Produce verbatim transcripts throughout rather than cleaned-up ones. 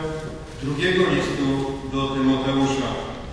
drugiego listu do Tymoteusza.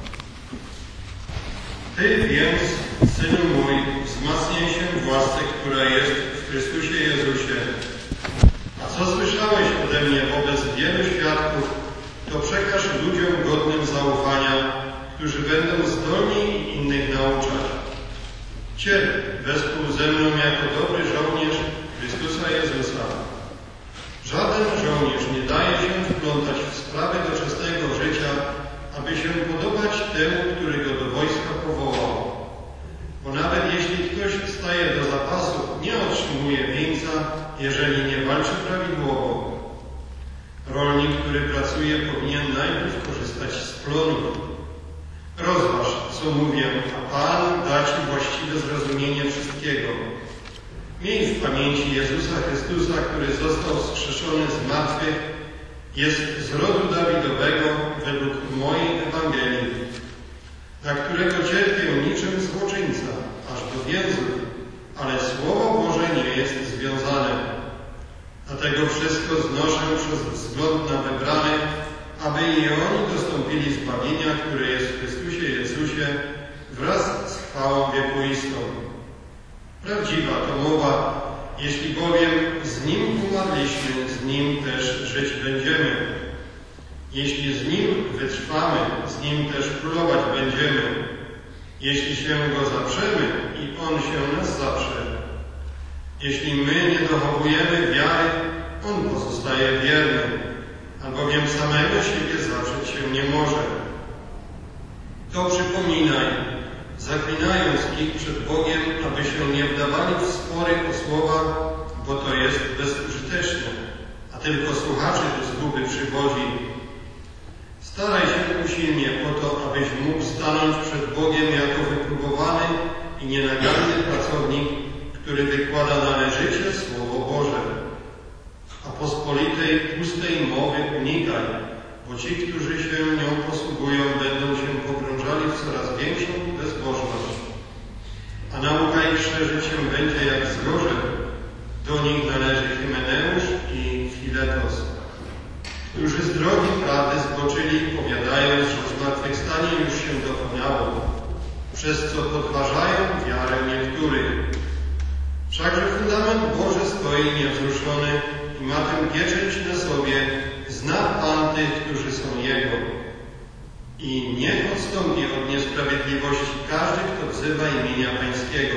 Ty więc, synu mój, wzmacniaj się w łasce, która jest w Chrystusie Jezusie. A co słyszałeś ode mnie wobec wielu świadków, to przekaż ludziom godnym zaufania, którzy będą zdolni innych nauczać. Cierp wespół ze mną jako dobry żołnierz Chrystusa Jezusa. Żaden żołnierz nie daje się wplątać w sprawy doczesnego życia, aby się podobać temu, który go do wojska powołał. Bo nawet jeśli ktoś staje do zapasu, nie otrzymuje wieńca, jeżeli nie walczy prawidłowo. Rolnik, który pracuje, powinien najpierw korzystać z plonów. Rozważ, co mówię, a Pan da ci właściwe zrozumienie wszystkiego. Miej w pamięci Jezusa Chrystusa, który został wskrzeszony z martwych, jest z rodu Dawidowego według mojej Ewangelii, na którego cierpię niczym złoczyńca, aż do więzów, ale Słowo Boże nie jest związane. Dlatego wszystko znoszę przez wzgląd na wybranych, aby i oni dostąpili zbawienia, które jest w Chrystusie Jezusie, wraz z chwałą wiekuistą. Prawdziwa to mowa, jeśli bowiem z Nim umarliśmy, z Nim też żyć będziemy. Jeśli z Nim wytrwamy, z Nim też królować będziemy. Jeśli się Go zaprzemy i On się nas zaprze. Jeśli my nie dochowujemy wiary, On pozostaje wierny, albowiem samego siebie zaprzeć się nie może. To przypominaj, zaklinając ich przed Bogiem, aby się nie wdawali w spory o słowa, bo to jest bezużyteczne, a tylko słuchaczy do zguby przywodzi. Staraj się usilnie po to, abyś mógł stanąć przed Bogiem jako wypróbowany i nienaganny pracownik, który wykłada należycie Słowo Boże. A pospolitej, pustej mowy unikaj, bo ci, którzy się nią posługują, będą się pogrążali w coraz większą bezbożność. A nauka ich szerzyć się będzie jak zgorze. Do nich należy Hymeneusz i Filetos, którzy z drogi prawdy zboczyli, powiadając, że zmartwychwstanie już się dokonało, przez co podważają wiarę niektórych. Wszakże fundament Boży stoi niewzruszony i ma tę pieczęć na sobie, zna Pan tych, którzy są Jego. I niech odstąpi od niesprawiedliwości każdy, kto wzywa imienia Pańskiego.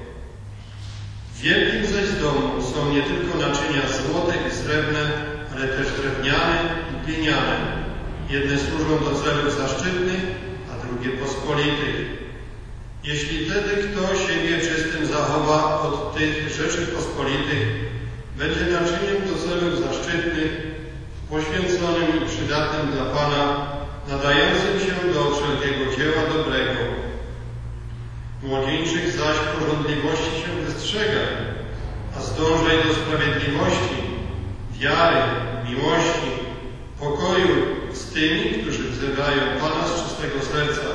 W wielkim zaś domu są nie tylko naczynia złote i srebrne, ale też drewniane i gliniane. Jedne służą do celów zaszczytnych, a drugie pospolitych. Jeśli wtedy kto siebie czystym zachowa od tych rzeczy pospolitych, będzie naczyniem do celów zaszczytnych, poświęconym i przydatnym dla Pana, nadającym się do wszelkiego dzieła dobrego. Młodzieńczych zaś porządliwości się wystrzegaj, a zdążaj do sprawiedliwości, wiary, miłości, pokoju z tymi, którzy wzywają Pana z czystego serca.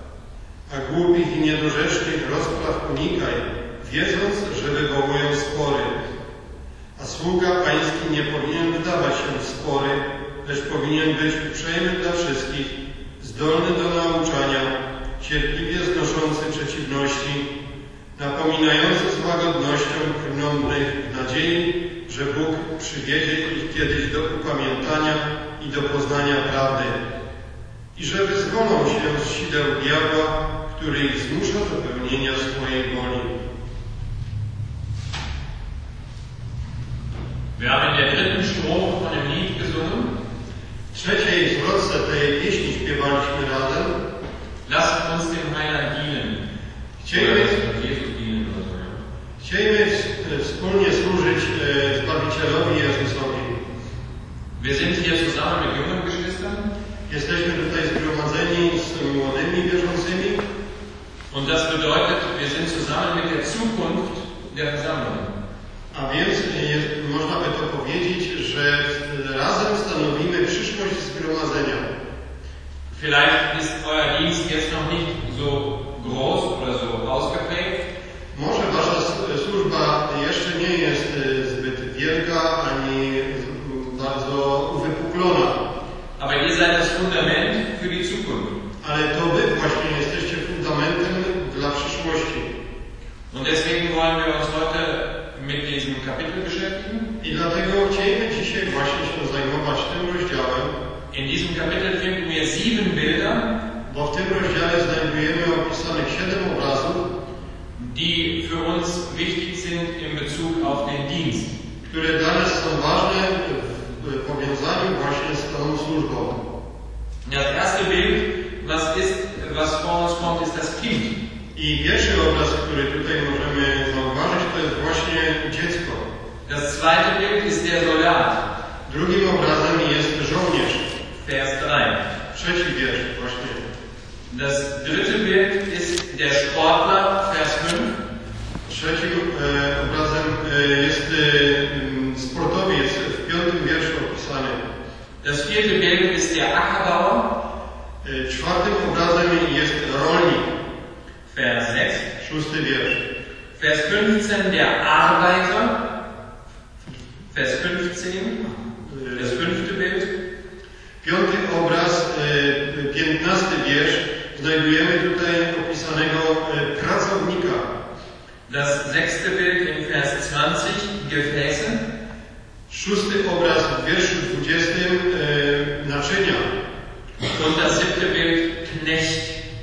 A głupich i niedorzecznych rozpraw unikaj, wiedząc, że wywołują spory. A sługa Pański nie powinien wdawać się w spory, lecz powinien być uprzejmy dla wszystkich, zdolny do nauczania, cierpliwie znoszący przeciwności, napominający z łagodnością krnąbrnych w nadziei, że Bóg przywiedzie ich kiedyś do upamiętania i do poznania prawdy i że wyzwolą się z sideł diabła, który ich zmusza do pełnienia swojej woli. Wir haben in der dritten Strophe von dem Lied gesungen. W trzeciej zwrotce tej pieśni śpiewaliśmy razem. Lasst uns dem Heiland dienen. Chcielibyśmy, Jesus dienen oder so. chcielibyśmy wspólnie służyć Zbawicielowi Jezusowi. Wir sind hier zusammen mit jungen Geschwistern. Jesteśmy tutaj zgromadzeni z młodymi wierzącymi. Und das bedeutet, wir sind zusammen mit der Zukunft der Versammlung. A więc jest, można by to powiedzieć, że razem stanowimy przyszłość zgromadzenia. Vielleicht ist euer Dienst jetzt noch nicht so groß oder so ausgeprägt. Może wasza służba jeszcze nie jest zbyt wielka ani bardzo uwypuklona. seid das Fundament für die Zukunft. Ale to wy właśnie jesteście fundamentem dla przyszłości. Und deswegen wollen wir uns heute mit diesem Kapitel beschäftigen. I dlatego chcielibyśmy dzisiaj właśnie się zajmować tym rozdziałem. In diesem Kapitel finden wir sieben Bilder, Bo w tym rozdziale znajdujemy opisanych siedem obrazów, die für uns wichtig sind in Bezug auf den Dienst. które dla nas są ważne w powiązaniu właśnie z tą służbą. Das erste Bild, was ist, was vor uns kommt, ist das Kind. I pierwszy obraz, który tutaj możemy zauważyć, to jest właśnie dziecko. Das zweite Bild ist der Soldat. Drugim obrazem jest żołnierz. Vers drei. Trzeci wiersz właśnie. Das dritte Bild ist der Sportler, Vers fünf. Trzecim e, obrazem e, jest e, sportowiec w piątym wierszu opisany. Das vierte Bild ist der Ackerbauer, E, czwartym obrazem jest rolnik. Vers sechs. Szósty wiersz. Vers fünfzehn der Arbeiter, Vers fünfzehn, das fünfte Bild. Piąty obraz, e, piętnasty wiersz, znajdujemy tutaj opisanego e, pracownika. Das sechste Bild in Vers zwanzig, Gefäße. Szósty obraz w wierszu dwudziestym e, naczynia. Und das siebte Bild, Knecht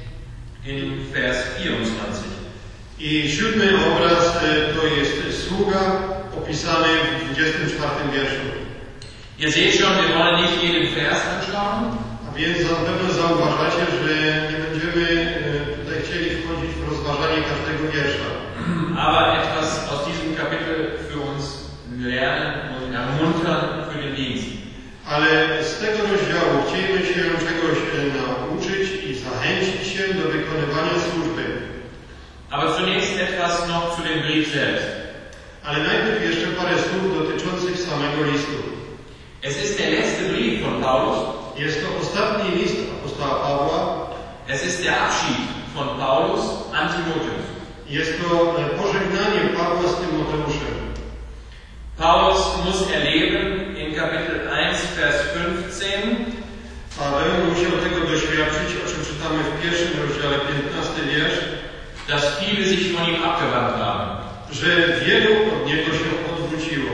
in Vers vierundzwanzig. I siódmy obraz e, to jest sługa opisany w dwudziestym czwartym wierszu. Ihr seht schon, wir wollen nicht jeden Vers anschauen, A więc zapewne zauważacie, że nie będziemy e, tutaj chcieli wchodzić w rozważanie każdego wiersza. aber etwas aus diesem Kapitel für uns lernen und ermuntern für den Dienst. Ale z tego rozdziału chcielibyśmy się czegoś e, nauczyć i zachęcić się do wykonywania służby. Aber zunächst etwas noch zu dem Brief selbst. Ale najpierw jeszcze parę słów dotyczących samego listu. Es ist der letzte Brief von Paulus. Jest to ostatni list apostoła Pawła. Es ist der Abschied von Paulus an Timotheus. Jest to e, pożegnanie Pawła z Tymoteuszem. Paulus muss erleben in Kapitel eins, Vers fünfzehn, Paweł musiał tego doświadczyć, o czym czytamy w pierwszym rozdziale, piętnasty wiersz, dass viele sich von ihm abgewandt haben. że wielu od niego się odwróciło.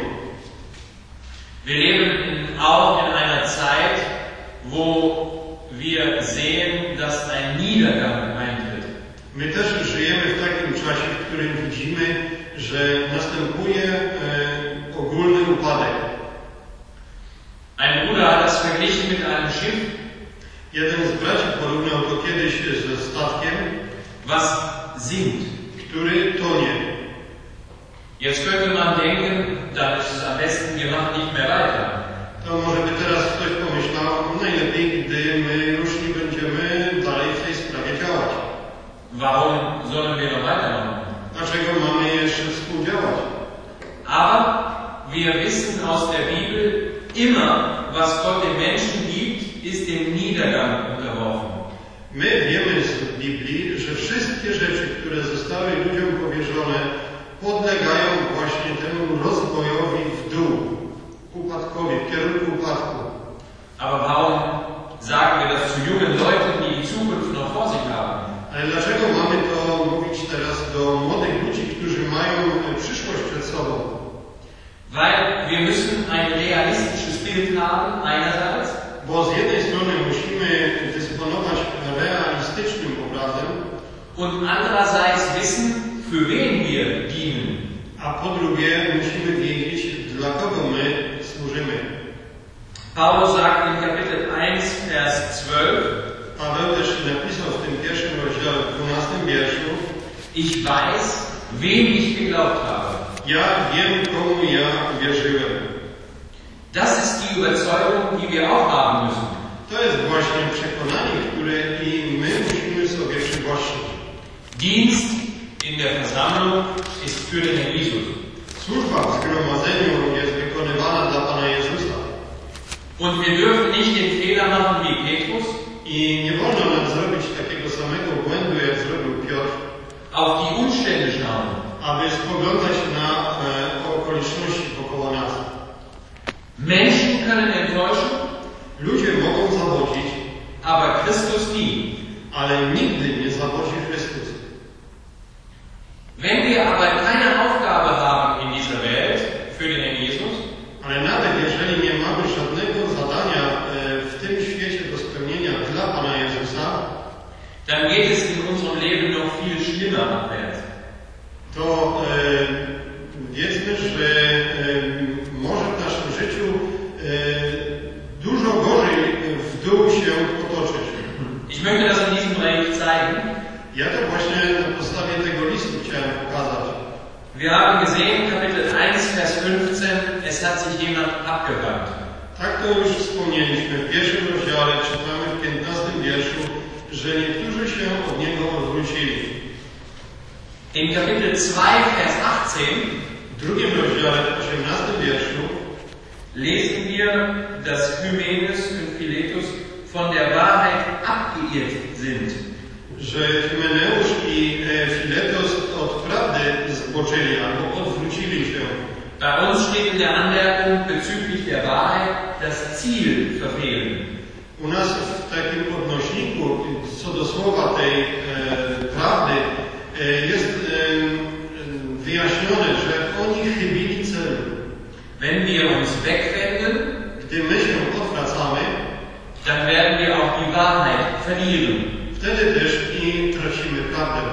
Wir leben in, auch in einer Zeit, wo wir sehen, dass ein Niedergang eintritt. My też żyjemy w takim czasie, w którym widzimy, że następuje e, ogólny upadek. Ein Bruder hat das verglichen mit einem Schiff, Jeden z braci porównał to kiedyś ze statkiem, was sinkt. który tonie. Jetzt könnte man denken, dann ist es am besten, wir machen nicht mehr weiter. To może by teraz ktoś pomyślał, najlepiej, gdy my już nie będziemy dalej w tej sprawie działać. Warum sollen wir noch weitermachen? Dlaczego mamy jeszcze współdziałać? Aber wir wissen aus der Bibel, immer was Gott den Menschen gibt, ist dem Niedergang unterworfen. My wiemy z Biblii, że wszystkie rzeczy, które zostały ludziom powierzone, podlegają właśnie temu rozwojowi w dół, upadkowi, w kierunku upadku. Aber warum sagen wir das zu jungen Leuten, die die Zukunft noch vor sich haben? Ale dlaczego mamy to mówić teraz do młodych ludzi, którzy mają przyszłość przed sobą? Weil wir müssen ein realistisches Bild haben, einerseits, Bo z jednej strony musimy dysponować realistycznym obrazem, und andererseits wissen, für wen wir dienen. a po drugie musimy wiedzieć, dla kogo my służymy. Paulus sagt in Kapitel eins, Vers zwölf, Paweł też napisał w tym pierwszym rozdziale, w dwunastym wierszu: ich weiß, wem ich geglaubt habe. Ja wiem, komu ja wierzyłem. Das ist die Überzeugung, die wir auch haben müssen. To jest właśnie przekonanie, które i my musimy sobie przywłaszczyć. Dienst in der Versammlung ist für den Herrn Jesus. Służba w zgromadzeniu jest wykonywana dla Pana Jezusa. Und wir dürfen nicht den Fehler machen wie Petrus, I nie wolno nam zrobić takiego samego błędu, jak zrobił Piotr, auf die Umstände schauen, aby spoglądać na e, okoliczności wokoło nas. Menschen können enttäuschen, Ludzie mogą zawodzić, Christus nie. Ale nigdy nie zawodzi Chrystus. Wenn wir aber keine Aufgabe haben in dieser Welt für den Herrn Jesus, Ale nawet jeżeli nie mamy żadnego zadania e, w tym świecie do spełnienia dla Pana Jezusa, dann geht es in unserem Leben noch viel schlimmer abwärts. to e, wiedzmy, że e, może w naszym życiu e, dużo gorzej w dół się potoczyć. Ich möchte das in diesem Brief zeigen. Ja to właśnie na podstawie tego listu chciałem pokazać. Wir haben gesehen, Kapitel eins, Vers fünfzehn, es hat sich jemand abgewandt. Tak to już wspomnieliśmy. W pierwszym rozdziale czytamy w piętnastym wierszu, że niektórzy się od niego odwrócili. In Kapitel zwei, Vers achtzehn, W drugim rozdziale, w osiemnastym wierszu, lesen wir, dass Hymenaeus und Philetus von der Wahrheit abgeirrt sind. że Hymeneusz i e, Filetos od prawdy zboczyli albo odwrócili się. Bei uns steht in der Anmerkung bezüglich der Wahrheit das Ziel verfehlen. U nas w takim odnośniku co do słowa tej e, prawdy e, jest e, wyjaśnione, że oni chybili celu. Wenn wir uns wegwenden, Gdy my się odwracamy, dann werden wir auch die Wahrheit verlieren. wtedy też i tracimy prawdę.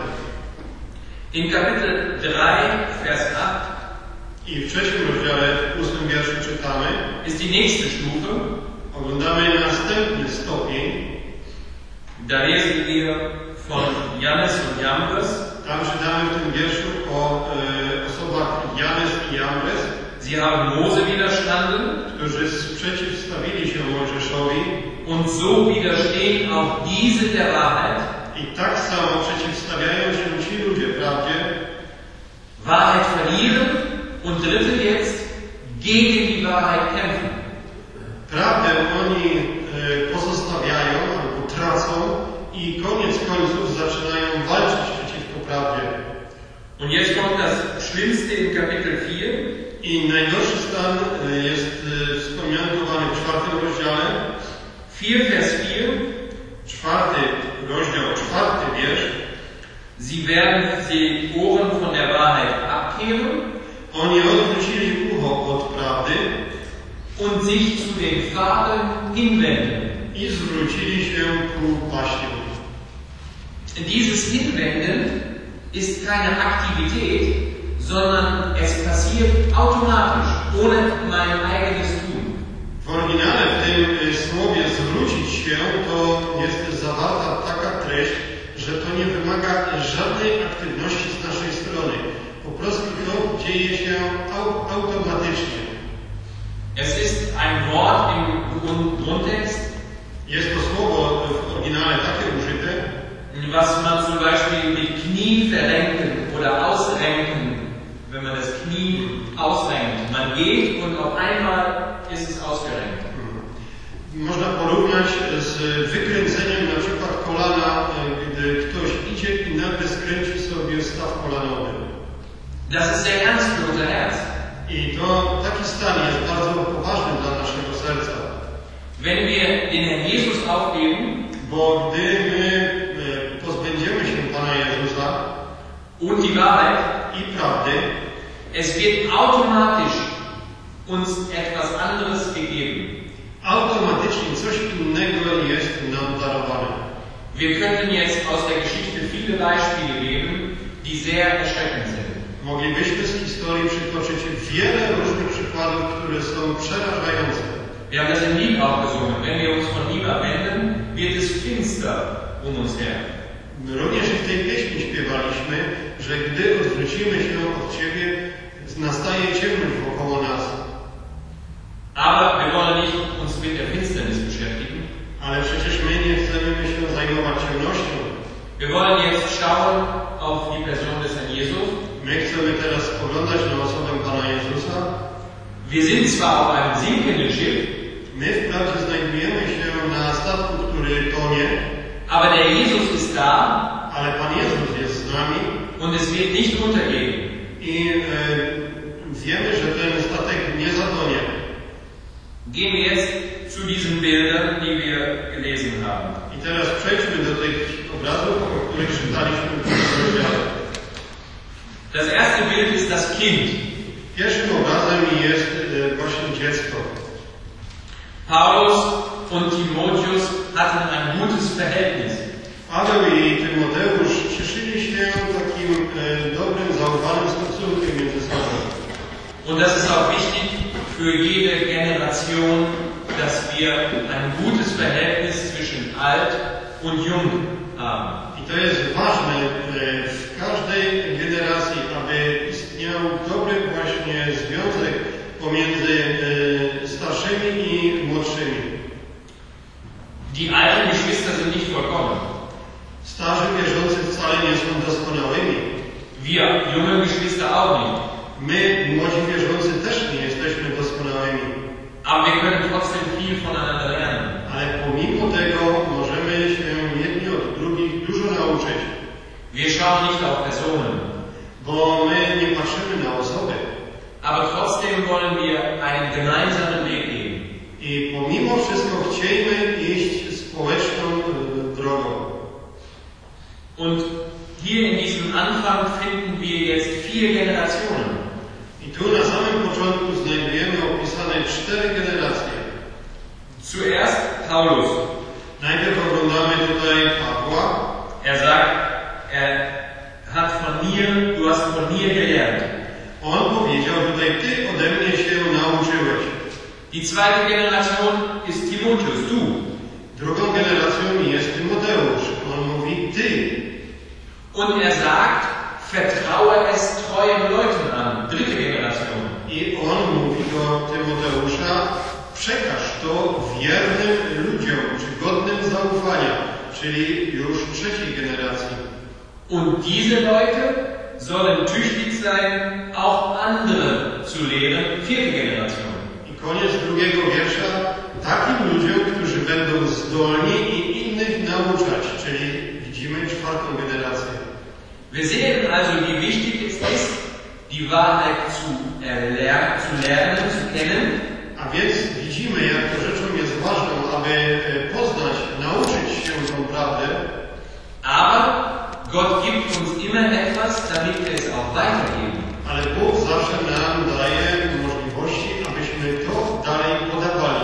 In Kapitel drei, Vers acht, I w trzecim rozdziale, w ósmym wierszu czytamy, ist die nächste Stufe. oglądamy następny stopień. Da lesen wir von Jannes und Jambres. Tam czytamy w tym wierszu o e, osobach Janes i Jambres, Sie haben Mose widerstanden którzy sprzeciwstawili się Mojżeszowi und so widerstehen auch diese der Wahrheit. i tak samo przeciwstawiają się ci ludzie prawdzie, Wahrheit verlieren und dritte jetzt gegen die Wahrheit kämpfen. prawdę oni e, pozostawiają albo tracą i koniec końców zaczynają walczyć przeciwko prawdzie. Und jetzt kommt das Schlimmste in Kapitel vier. I najgorszy stan e, jest e, wspomniany w czwartym rozdziale, vier Vers vier. czwarty rozdział, czwarty wiersz. Sie werden die Ohren von der Wahrheit abkehren Oni odwrócili ucho od prawdy und sich zu den Pfaden hinwenden. i zwrócili się ku paśniom. Dieses Hinwenden ist keine Aktivität, sondern es passiert automatisch, ohne mein eigenes Tun. W oryginale w tym y, słowie zwrócić się to jest zawarta taka treść, że to nie wymaga żadnej aktywności z naszej strony. Po prostu to dzieje się au, automatycznie. Es ist ein Wort im Grund- Grundtext, Jest to słowo w oryginale takie użyte, was man zum Beispiel mit Knie verrenken oder ausrenken, wenn man das Knie ausrenkt. Man geht und auf einmal ist es ausgerenkt. można porównać z wykręceniem na przykład kolana, y, gdy ktoś idzie i nagle skręci sobie staw kolanowy. Das ist sehr ernst für unser Herz. I to taki stan jest bardzo poważny dla naszego serca. Wenn wir den Herrn Jesus aufgeben Bo gdy my e, pozbędziemy się Pana Jezusa und die Wahrheit, i prawdy, es wird automatisch uns etwas anderes gegeben. automatycznie coś innego jest nam darowane. Wir könnten jetzt aus der Geschichte viele Beispiele geben, die sehr erschreckend sind. Moglibyśmy z historii przytoczyć wiele różnych przykładów, które są przerażające. Wir haben das im Lied auch gesungen. Wenn wir uns von ihm abwenden, wird es finster um uns her. Również i w tej pieśni śpiewaliśmy, że gdy odwrócimy się od Ciebie, nastaje ciemność wokoło nas. Aber wir wollen nicht uns mit der Finsternis beschäftigen. Ale przecież my nie chcemy się zajmować ciemnością. Wir wollen jetzt schauen auf die Person des Herrn Jesus. My chcemy teraz spoglądać na osobę Pana Jezusa. Wir sind zwar auf einem sinkenden Schiff, My wprawdzie znajdujemy się na statku, który tonie, aber der Jesus ist da ale Pan Jezus jest z nami und es wird nicht untergehen. i e, wiemy, że ten statek nie zatonie. Gehen wir jetzt zu diesen Bildern, die wir gelesen haben. I teraz przejdźmy do tych obrazów, o których czytaliśmy w tym rozdziale. Das erste Bild ist das Kind. Pierwszym obrazem jest e, właśnie dziecko. Paulus und Timotheus hatten ein gutes Verhältnis. Paweł i Tymoteusz cieszyli się takim e, dobrym, zaufanym stosunkiem między sobą. Und das ist auch wichtig für jede Generation, dass wir ein gutes Verhältnis zwischen alt und jung haben. I to jest ważne e, w każdej generacji, aby istniał dobry właśnie związek pomiędzy e, starszymi i młodszymi. Die alten Geschwister sind nicht vollkommen. Starzy wierzący wcale nie są doskonałymi. Wir junge Geschwister auch nicht. My, młodzi wierzący, też nie jesteśmy doskonałymi. Aber wir können trotzdem viel voneinander lernen. Ale pomimo tego możemy się jedni od drugich dużo nauczyć. Wir schauen nicht auf Personen. Bo my nie patrzymy na osoby. Aber trotzdem wollen wir einen gemeinsamen Weg gehen. I pomimo wszystko chcielibyśmy iść społeczną e, drogą. Und hier in diesem Anfang finden wir jetzt vier Generationen. I tu na samym początku znajdujemy opisane cztery generacje. Zuerst Paulus. Najpierw oglądamy tutaj Pawła. Er sagt, er hat von mir, du hast von mir gelernt. On powiedział tutaj, ty ode mnie się nauczyłeś. Die zweite Generation ist Timotheus, du. Drugą generacją jest Tymoteusz. On mówi ty. Und er sagt, vertraue es treuen Leuten an. Dritte Generation. I on mówi do Tymoteusza, przekaż to wiernym ludziom, czy godnym zaufania, czyli już trzeciej generacji. Und diese Leute sollen tüchtig sein, auch andere zu lehren. Vierte Generation. I koniec drugiego wiersza, takim ludziom, którzy będą zdolni i innych nauczać, czyli widzimy czwartą generację. Wir sehen also, wie wichtig es ist, die Wahrheit zu, erler zu lernen, zu kennen. A więc widzimy, jak to rzeczą jest ważną, aby poznać, nauczyć się tą prawdę. Aber Gott gibt uns immer etwas, damit wir es auch weitergeben. Ale Bóg zawsze nam daje możliwości, abyśmy to dalej podawali.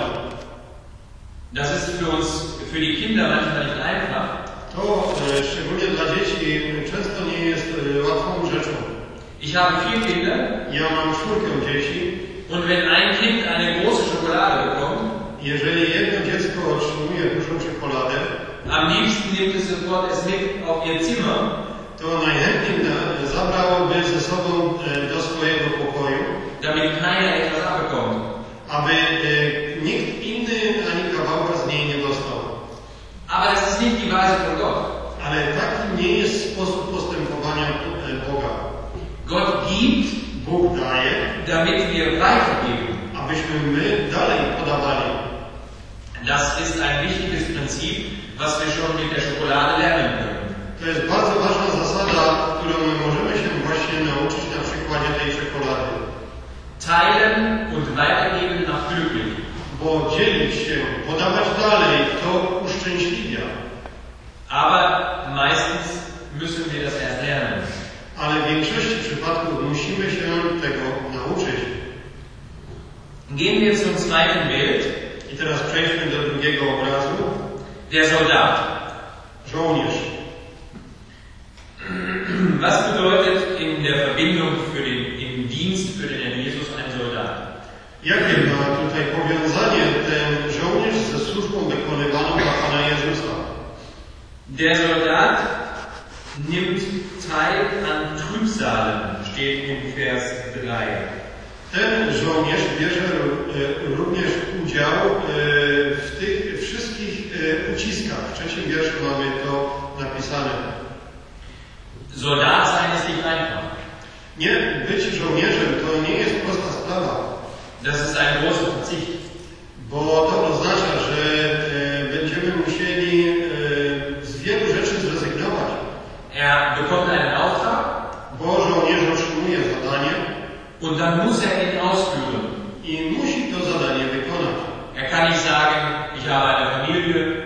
Das ist für uns, für die Kinder manchmal nicht einfach. To e, szczególnie dla dzieci często nie jest e, łatwą rzeczą. Ich habe vier Kinder. Ja mam czwórkę dzieci. Und wenn ein Kind eine große Schokolade bekommt, jeżeli jedno dziecko otrzymuje dużą czekoladę, am liebsten nimmt es sofort es mit auf ihr Zimmer, to najchętniej na, zabrałoby ze sobą e, do swojego pokoju, damit keiner etwas abbekommt. aby e, nikt inny ani kawałka z niej nie dostał. Aber das ist nicht die Weise von Gott. Ale taki nie jest sposób postępowania e, Boga. Gott gibt, Bóg daje, damit wir weitergeben. abyśmy my dalej podawali. Das ist ein wichtiges Prinzip, was wir schon mit der Schokolade lernen können. To jest bardzo ważna zasada, którą my możemy się właśnie nauczyć na przykładzie tej czekolady. Teilen und weitergeben macht glücklich. Bo dzielić się, podawać dalej, to uszczęśliwia. Aber meistens müssen wir das erst lernen. Ale w większości przypadków musimy się tego nauczyć. Gehen wir zum zweiten Bild. I teraz przejdźmy do drugiego obrazu. Der Soldat. Żołnierz. Was bedeutet in der Verbindung für den, im Dienst für den Herrn Jesus ein Soldat? Jakie ma tutaj powiązanie ten żołnierz ze służbą wykonywaną dla Pana Jezusa? Der Soldat nimmt teil an Trübsalen, steht in Vers drei. Ten żołnierz bierze również udział w tych wszystkich uciskach. W trzecim wierszu mamy to napisane. Soldat sein ist nicht einfach. Nie, być żołnierzem to nie jest prosta sprawa. Das ist ein großer Verzicht. Bo to oznacza, że będziemy musieli z wielu rzeczy zrezygnować. Er bekommt einen Auftrag. Bo żołnierz otrzymuje zadanie. Und dann muss er ihn ausführen. I musi to zadanie wykonać. Er kann nicht sagen,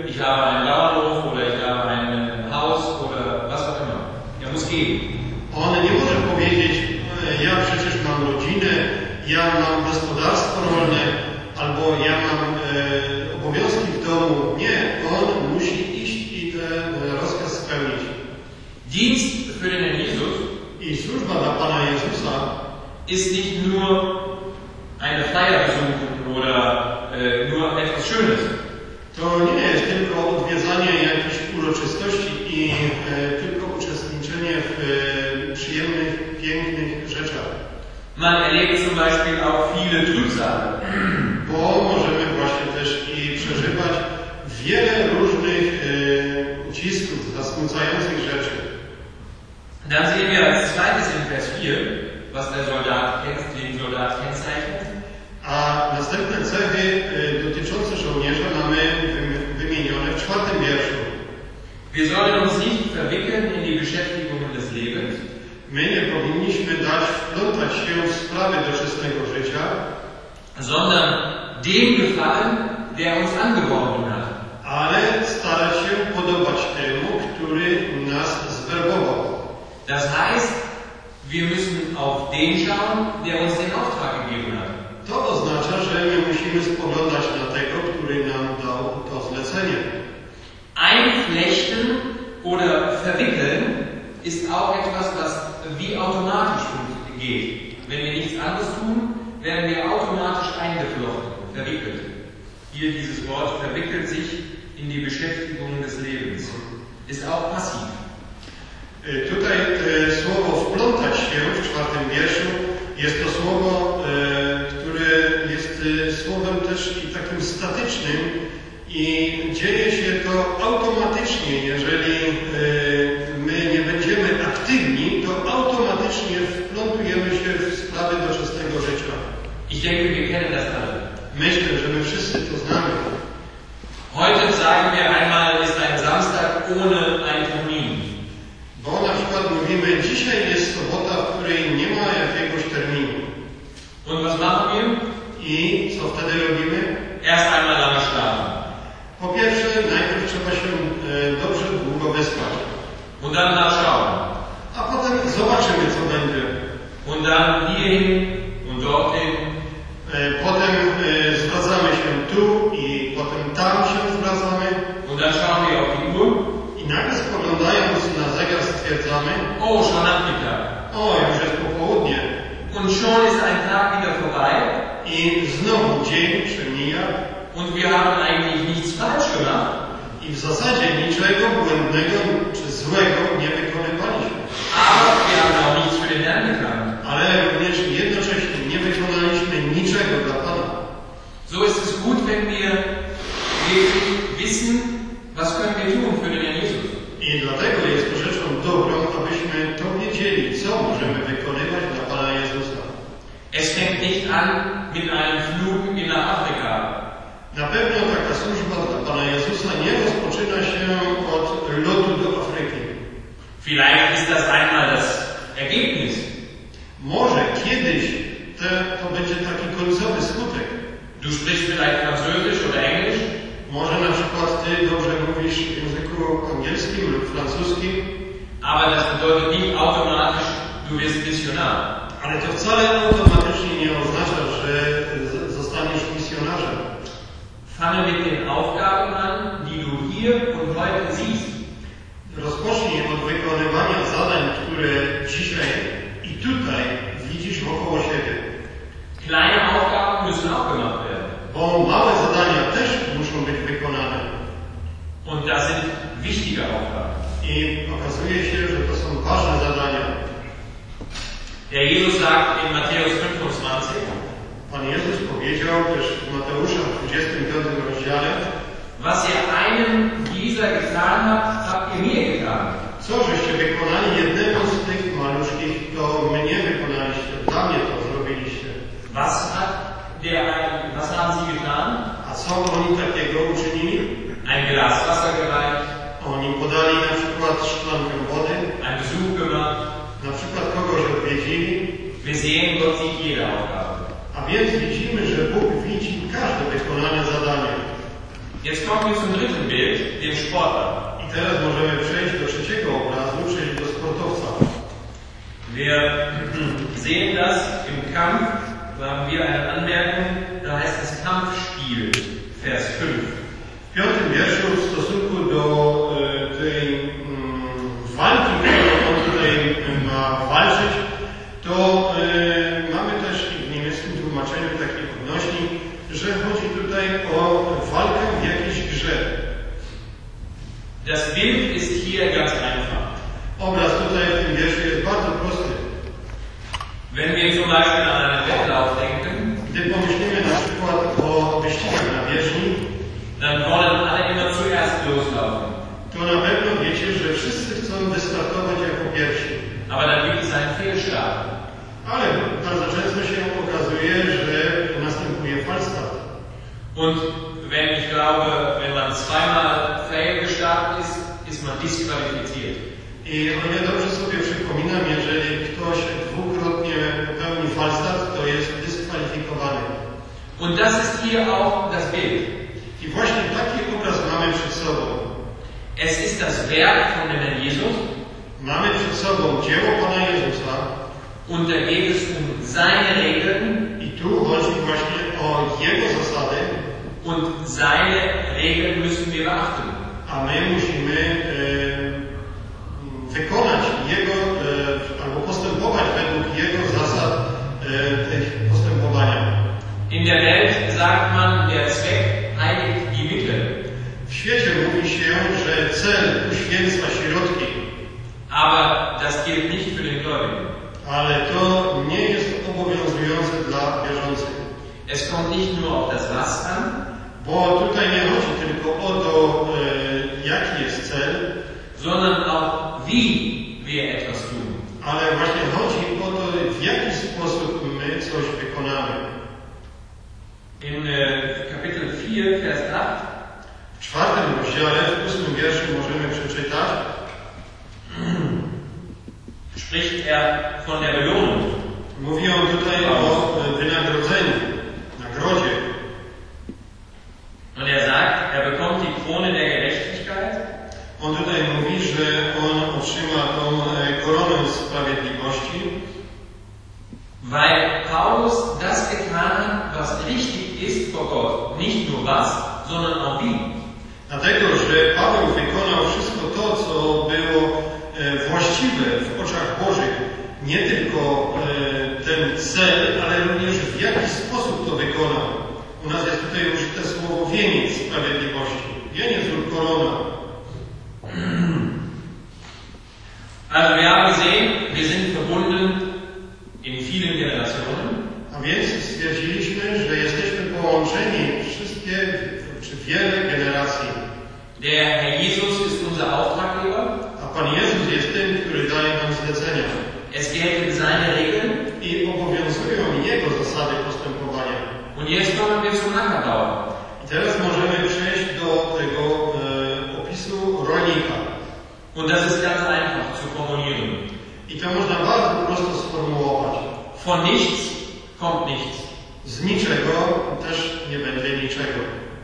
ich habe einen Bauernhof oder ich habe ein Haus oder was auch immer. Er muss geben. On nie może powiedzieć, e, ja przecież mam rodzinę, ja mam gospodarstwo rolne, albo ja mam e, obowiązki w domu. Nie, on musi iść i ten rozkaz spełnić. Dienst für den Herrn Jesus I służba dla Pana Jezusa ist nicht nur eine Feier besuchen oder äh, nur etwas Schönes. to nie jest tylko odwiedzanie jakichś uroczystości i e, tylko uczestniczenie w e, przyjemnych, pięknych rzeczach. Man erlebt zum Beispiel auch viele Trübsale. Bo możemy właśnie też i przeżywać wiele różnych e, ucisków, zasmucających rzeczy. Dann sehen wir als zweites in Vers vier, was der Soldat, den Soldat kennzeichnet. A następne cechy e, dotyczące żołnierza mamy wym- wymienione w czwartym wierszu. Wir sollen uns nicht verwickeln in die Beschäftigungen des Lebens, My nie powinniśmy dać wplątać się w sprawy doczesnego życia, sondern dem gefallen, der uns angeworben hat. ale starać się podobać temu, który nas zwerbował. Das heißt, wir müssen auf den schauen, der uns den Auftrag gegeben hat. To oznacza, że my musimy spoglądać na tego, który nam dał to zlecenie. Einflechten oder verwickeln ist auch etwas, was wie automatisch geht. Wenn wir nichts anderes tun, werden wir automatisch eingeflochten, verwickelt. Hier dieses Wort verwickelt sich in die Beschäftigung des Lebens. Ist auch passiv. E, Tutaj e, słowo wplątać się w czwartym wierszu jest to słowo, e, które jest e, słowem też i takim statycznym i dzieje się to automatycznie. Jeżeli e, my nie będziemy aktywni, to automatycznie wplątujemy się w sprawy doczesnego życia. Ich denke, wir kennen das alle. Myślę, że my wszyscy to znamy. Heute sagen wir einmal, ist ein Samstag ohne einen Termin. Bo na przykład mówimy, dzisiaj jest sobota, w której nie ma jakiegoś terminu. Und was machen wir? I co wtedy robimy? Erst einmal lange schlafen. Po pierwsze, najpierw trzeba się e, dobrze długo wyspać. Und dann nachschauen. A potem zobaczymy, co będzie. Und dann hierhin und dorthin. E, potem e, zwracamy się tu i potem tam się zwracamy. Und dann schauen wir auf die Uhr. I nagle spoglądając na zegar stwierdzamy, Oh, schon Nachmittag. o, już jest popołudnie. Und schon ist ein Tag wieder vorbei. I znowu dzień przemija. Und wir haben eigentlich nichts falsch gemacht. I w zasadzie niczego błędnego czy złego nie wykonywaliśmy. Aber wir haben auch nichts für den Herrn getan. Ale również jednocześnie nie wykonaliśmy niczego dla Pana. So ist es gut, wenn wir wirklich wissen, was können wir tun für den Herrn Jesus. I dlatego jest to rzeczą dobrą, abyśmy to wiedzieli, co możemy wykonywać dla Pana Jezusa. Es fängt nicht an mit einem Flug nach Afrika. Na pewno taka służba dla Pana Jezusa nie rozpoczyna się od lotu do Afryki. Vielleicht ist das einmal das Ergebnis. Może kiedyś te, to będzie taki końcowy skutek. Du sprichst vielleicht Französisch oder Englisch. Może na przykład Ty dobrze mówisz w języku angielskim lub francuskim, Aber das bedeutet nicht automatisch, du wirst Missionar. ale to wcale automatycznie nie oznacza, że z- zostaniesz misjonarzem. Fange mit den Aufgaben an, die du hier und heute siehst. Rozpocznij od wykonywania zadań, które dzisiaj i tutaj widzisz wokoło siebie. Kleine Aufgaben müssen auch gemacht werden. Bo małe zadania też muszą być wykonane. Und das sind wichtige Aufgaben. I okazuje się, że to są ważne zadania. Der Jesus sagt in Matthäus fünfundzwanzig, Pan Jezus powiedział też w Mateusza w dwudziestym piątym rozdziale, was ihr einem dieser getan habt, habt ihr mir getan. co żeście wykonali jednego z tych maluszkich, to mnie wykonaliście, dla mnie to zrobiliście. Was hat der, was haben sie getan? A co oni takiego uczynili? Ein Glas Wasser gereicht, Oni podali na przykład szklankę wody, einen Besuch gemacht. na przykład kogoś odwiedzili, Wir sehen, Gott sieht jede Aufgabe. a więc widzimy, że Bóg widzi każde wykonane zadanie. Jetzt kommen wir zum dritten Bild. dem Sportler. I teraz możemy przejść do trzeciego obrazu, czyli do sportowca. Wir sehen das im Kampf, da haben wir eine Anmerkung, da heißt es Kampfspiel, Vers fünf. W piątym wierszu w stosunku do e, tej mm, walki, którą on tutaj ma walczyć, to e, mamy też w niemieckim tłumaczeniu taki odnośnik, że chodzi tutaj o walkę w jakiejś grze. Das Bild ist hier ganz einfach. Obraz tutaj w tym wierszu jest bardzo prosty. Wenn wir zum Beispiel an einen Wettlauf denken, Gdy pomyślimy na przykład o wyścigach na bieżni, dann wollen alle immer zuerst loslaufen. to na pewno wiecie, że wszyscy chcą wystartować jako pierwsi. Aber dann gibt es einen Fehlstart. Ale bardzo często się okazuje, że następuje falstart. Und wenn ich glaube, wenn man zweimal fail gestartet ist, ist man disqualifiziert. I o ile dobrze sobie przypominam, jeżeli ktoś dwukrotnie popełni falstart, to jest dyskwalifikowany. Und das ist hier auch das Bild. I właśnie taki obraz mamy przed sobą. Es ist das Werk von dem Herrn Jesus. Mamy przed sobą dzieło Pana Jezusa. Und da geht es um seine Regeln. I tu chodzi właśnie o Jego zasady. Und seine Regeln müssen wir beachten. A my musimy e, wykonać Jego, e, albo postępować według Jego zasad e, tych postępowania. In der Welt sagt man, der Zweck heiligt die Mittel. W świecie mówi się, że cel uświęca środki. Aber das gilt nicht für den Gläubigen. Ale to nie jest obowiązujące dla wierzących. Es kommt nicht nur auf das Was an, Bo tutaj nie chodzi tylko o to, e, jaki jest cel, sondern auch wie wir etwas tun. ale właśnie chodzi o to, w jaki sposób my coś wykonamy. In äh, Kapitel vier, Vers acht, W czwartym rozdziale, w ósmym wierszu możemy przeczytać, spricht er von der Belohnung. mówi on tutaj o e, wynagrodzeniu, nagrodzie. Und er sagt, er bekommt die Krone der Gerechtigkeit, On tutaj mówi, że on otrzyma tą e, koronę sprawiedliwości, weil Paulus das getan hat, was richtig ist vor Gott. Nicht nur was, sondern auch wie. dlatego, że Paweł wykonał wszystko to, co było e, właściwe w oczach Bożych. Nie tylko e, ten cel, ale również w jaki sposób to wykonał. U nas jest tutaj użyte słowo wieniec sprawiedliwości. Wieniec lub korona. Also wir haben gesehen, wir sind verbunden in vielen Generationen. A więc stwierdziliśmy, że jesteśmy połączeni wszystkie, czy wiele generacji. Der Herr Jesus ist unser Auftraggeber. A Pan Jezus jest tym, który daje nam zlecenia. Es gelten seine Regeln. I obowiązują Jego zasady postępowania. Und jetzt kommen wir zum Ackerbau. I teraz możemy przejść do tego e, opisu rolnika. Und das ist ganz einfach zu formulieren. I to można bardzo prosto sformułować. Von nichts kommt nichts. Z niczego też nie będzie niczego.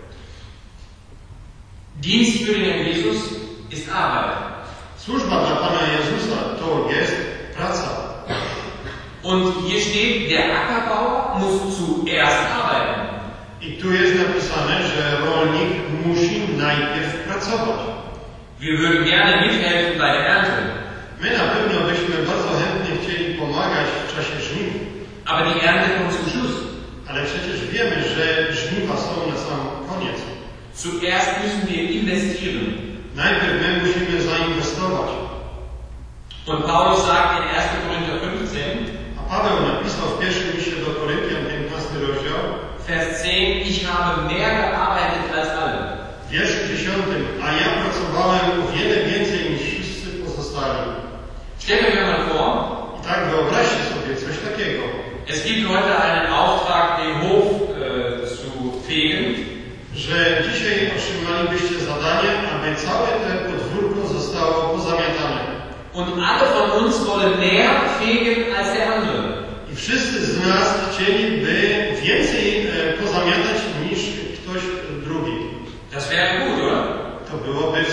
Dienst für den Herrn Jesus ist Arbeit. Służba dla Pana Jezusa to jest praca. Und hier steht, der Ackerbauer muss zuerst arbeiten. I tu jest napisane, że rolnik musi najpierw pracować. Wir würden gerne mithelfen bei der Ernte. My na pewno byśmy bardzo chętnie chcieli pomagać w czasie żniw. Aber die Ernte kommt zum Schluss. Ale przecież wiemy, że żniwa są na sam koniec. Zuerst müssen wir investieren. Najpierw my musimy zainwestować. Und Paulus sagt in erster Korinther fünfzehn, A Paweł napisał w pierwszym liście do Koryntian, piętnasty rozdział, Vers zehn, ich habe mehr gearbeitet als alle. w wierszu dziesiątym, a ja pracowałem o wiele więcej niż wszyscy pozostali. Stellt euch mal vor, I tak wyobraźcie sobie coś takiego. es gibt heute einen Auftrag, den Hof äh, zu fegen. Że dzisiaj otrzymalibyście zadanie, aby całe te podwórko zostało pozamiatane. Und alle von uns wollen mehr fegen als der andere. I wszyscy z nas chcieliby więcej e, pozamiatać niż ktoś drugi. Das wäre gut, oder? To byłoby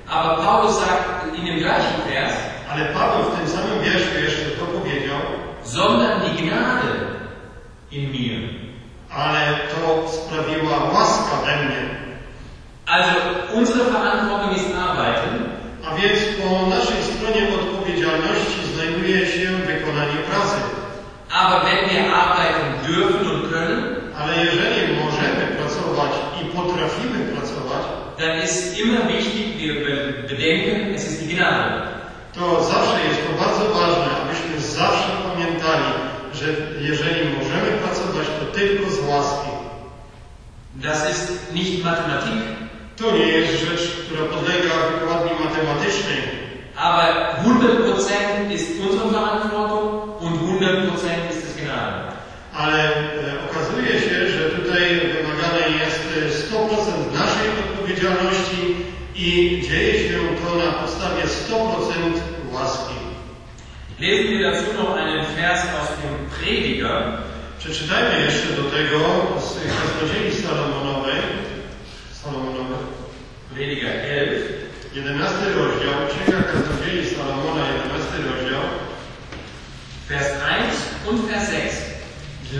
Aber Paulus sagt in dem gleichen Vers, Ale Paweł w tym samym wierszu jeszcze to powiedział, sondern die Gnade in mir. ale to sprawiła łaska we mnie. Also unsere Verantwortung ist Arbeiten. A więc po naszej stronie odpowiedzialności znajduje się wykonanie pracy. Aber wenn wir arbeiten dürfen und können, Ale jeżeli możemy pracować i potrafimy pracować, dann ist immer wichtig, wir bedenken, es ist die Gnade. to zawsze jest to bardzo ważne, abyśmy zawsze pamiętali, że jeżeli możemy pracować, to tylko z łaski. Das ist nicht Mathematik, To nie jest rzecz, która podlega wykładni matematycznej, aber hundert Prozent ist unsere Verantwortung und hundert Prozent ist es Gnade. ale e, okazuje się, że tutaj wymagane jest sto procent naszej odpowiedzialności i dzieje się to na podstawie sto procent łaski. Lesen wir dazu noch einen Vers aus dem Prediger, Przeczytajmy jeszcze do tego z Kaznodziei Salomonowej, Salomonowej, Prediger elf, jedenasty rozdział, Księga Kaznodziei Salomona, jedenasty rozdział, Vers eins und Vers sechs. gdzie...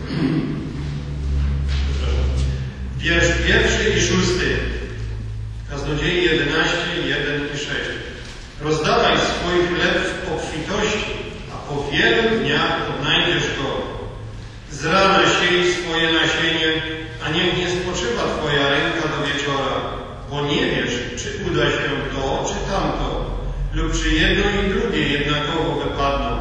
Wiersz pierwszy i szósty. Kaznodziei jedenaście, jeden i sześć. Rozdawaj swój chleb w obfitości, a po wielu dniach odnajdziesz go. Z rana siej swoje nasienie, a niech nie spoczywa twoja ręka do wieczora, bo nie wiesz, czy uda się to, czy tamto, lub czy jedno i drugie jednakowo wypadną.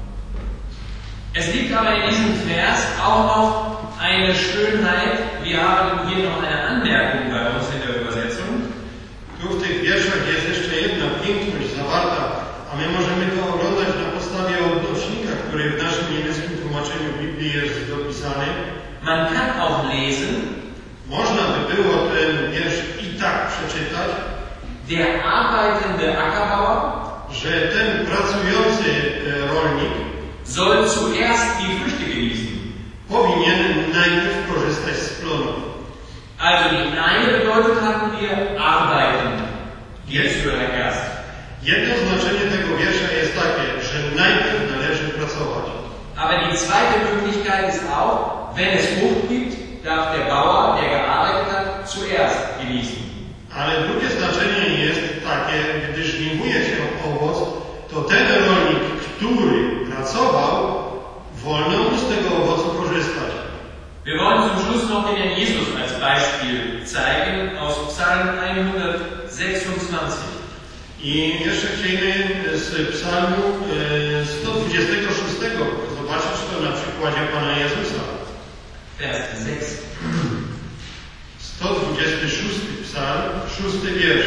Es liegt aber in diesem Vers auch noch eine Schönheit. Wir haben hier noch eine Anmerkung bei uns in der Übersetzung. Tu w tych wierszach jest jeszcze jedna piękność zawarta, a my możemy to oglądać na podstawie odnośnika, który w naszym niemieckim tłumaczeniu Biblii jest dopisany. Man kann auch lesen, Można by było ten wiersz i tak przeczytać, der arbeitende Ackerbauer że ten pracujący e, rolnik soll zuerst die Früchte genießen. powinien najpierw korzystać z plonów. Also die eine Bedeutung hatten wir arbeiten. Jetzt zuerst. Jedno znaczenie tego wiersza jest takie, że najpierw należy pracować. Aber die zweite Möglichkeit ist auch, wenn es Frucht gibt, darf der Bauer, der gearbeitet hat, zuerst genießen. Ale drugie znaczenie jest takie, gdy żniwuje się owoc, to ten rolnik, który pracował, wolno mu z tego owocu korzystać. Wir wollen zum Schluss noch den Herrn Jesus als Beispiel zeigen aus Psalm hundertsechsundzwanzig. I jeszcze chcieliby z psalmu e, sto dwudziestego szóstego zobaczyć to na przykładzie Pana Jezusa. Vers sechs. sto dwudziesty szósty psalm, szósty wiersz.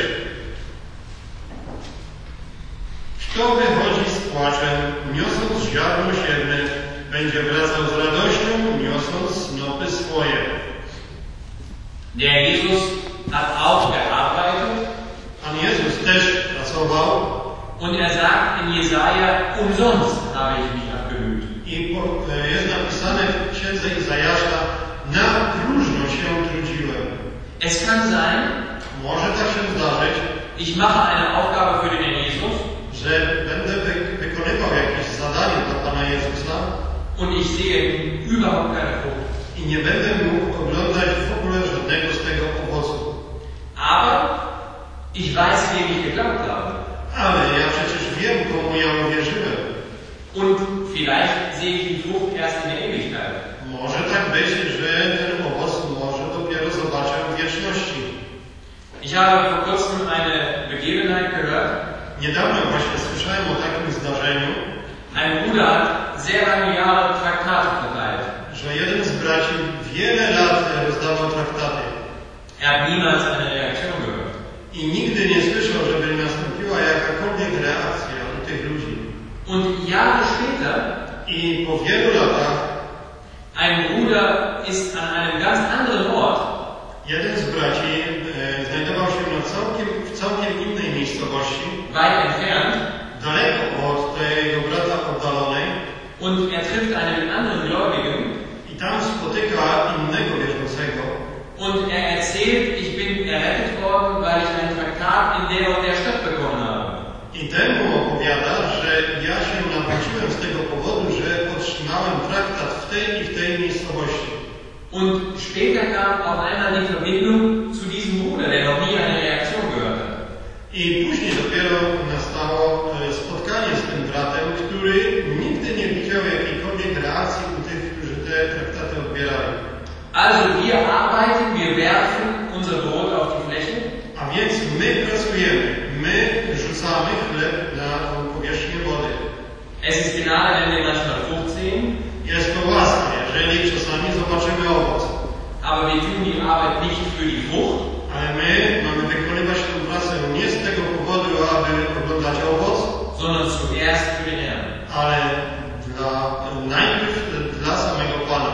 Kto wychodzi z płaczem, niosąc ziarno siewne, będzie wracał z radością, niosąc snopy swoje. Der Jesus hat auch gearbeitet Pan Jezus też pracował und er sagt in Jesaja, umsonst habe ich mich abgemüht. i po, e, jest napisane w księdze Izajasza, na próżno się trudziłem. Es kann sein, Może tak się zdarzyć, ich mache eine Aufgabe für den Herrn Jesus że będę wy, wykonywał jakieś zadanie dla Pana Jezusa und ich sehe überhaupt keine Frucht. i nie będę mógł oglądać w ogóle żadnego z tego owocu. Aber ich weiß, wem ich geglaubt habe. Ale ja przecież wiem, komu ja uwierzyłem. Und vielleicht sehe ich die Frucht erst in der Ewigkeit. Może tak być, że ten owoc może dopiero zobaczę w wieczności. Ich habe vor kurzem eine Begebenheit gehört. Niedawno właśnie słyszałem o takim zdarzeniu, Ein Bruder hat sehr lange Jahre Traktate verteilt. że jeden z braci wiele lat rozdawał traktaty Er hat niemals eine Reaktion gehört. i nigdy nie słyszał, żeby nastąpiła jakakolwiek reakcja u tych ludzi. Und Jahre später, I po wielu latach ein Bruder ist an einem ganz anderen Ort. jeden z braci e, znajdował się na całkiem, w całkiem innej miejscowości, Weit entfernt, daleko od tego brata oddalonej, und er trifft einen anderen Gläubigen i tam spotyka innego wierzącego und er erzählt, ich bin errettet worden, weil ich ein Traktat in der und der wiosce i w tej miejscowości. Und später kam auf einmal die Verbindung zu diesem Bruder, der noch nie eine Reaktion gehört hat. I później dopiero nastało e, spotkanie z tym bratem, który nigdy nie widział jakiejkolwiek reakcji u tych, którzy te traktaty odbierali. Also wir arbeiten, wir werfen unser Brot auf die Fläche. A więc my pracujemy, my rzucamy chleb na tą powierzchnię wody. Es ist Gnade, wenn wir manchmal Frucht sehen. Jest to łaska, jeżeli czasami zobaczymy owoc. Aber wir tun die Arbeit nicht für die Frucht, Ale my mamy wykonywać tę pracę nie z tego powodu, aby oglądać owoc, sondern zuerst für den Herrn. ale dla, najpierw dla samego Pana.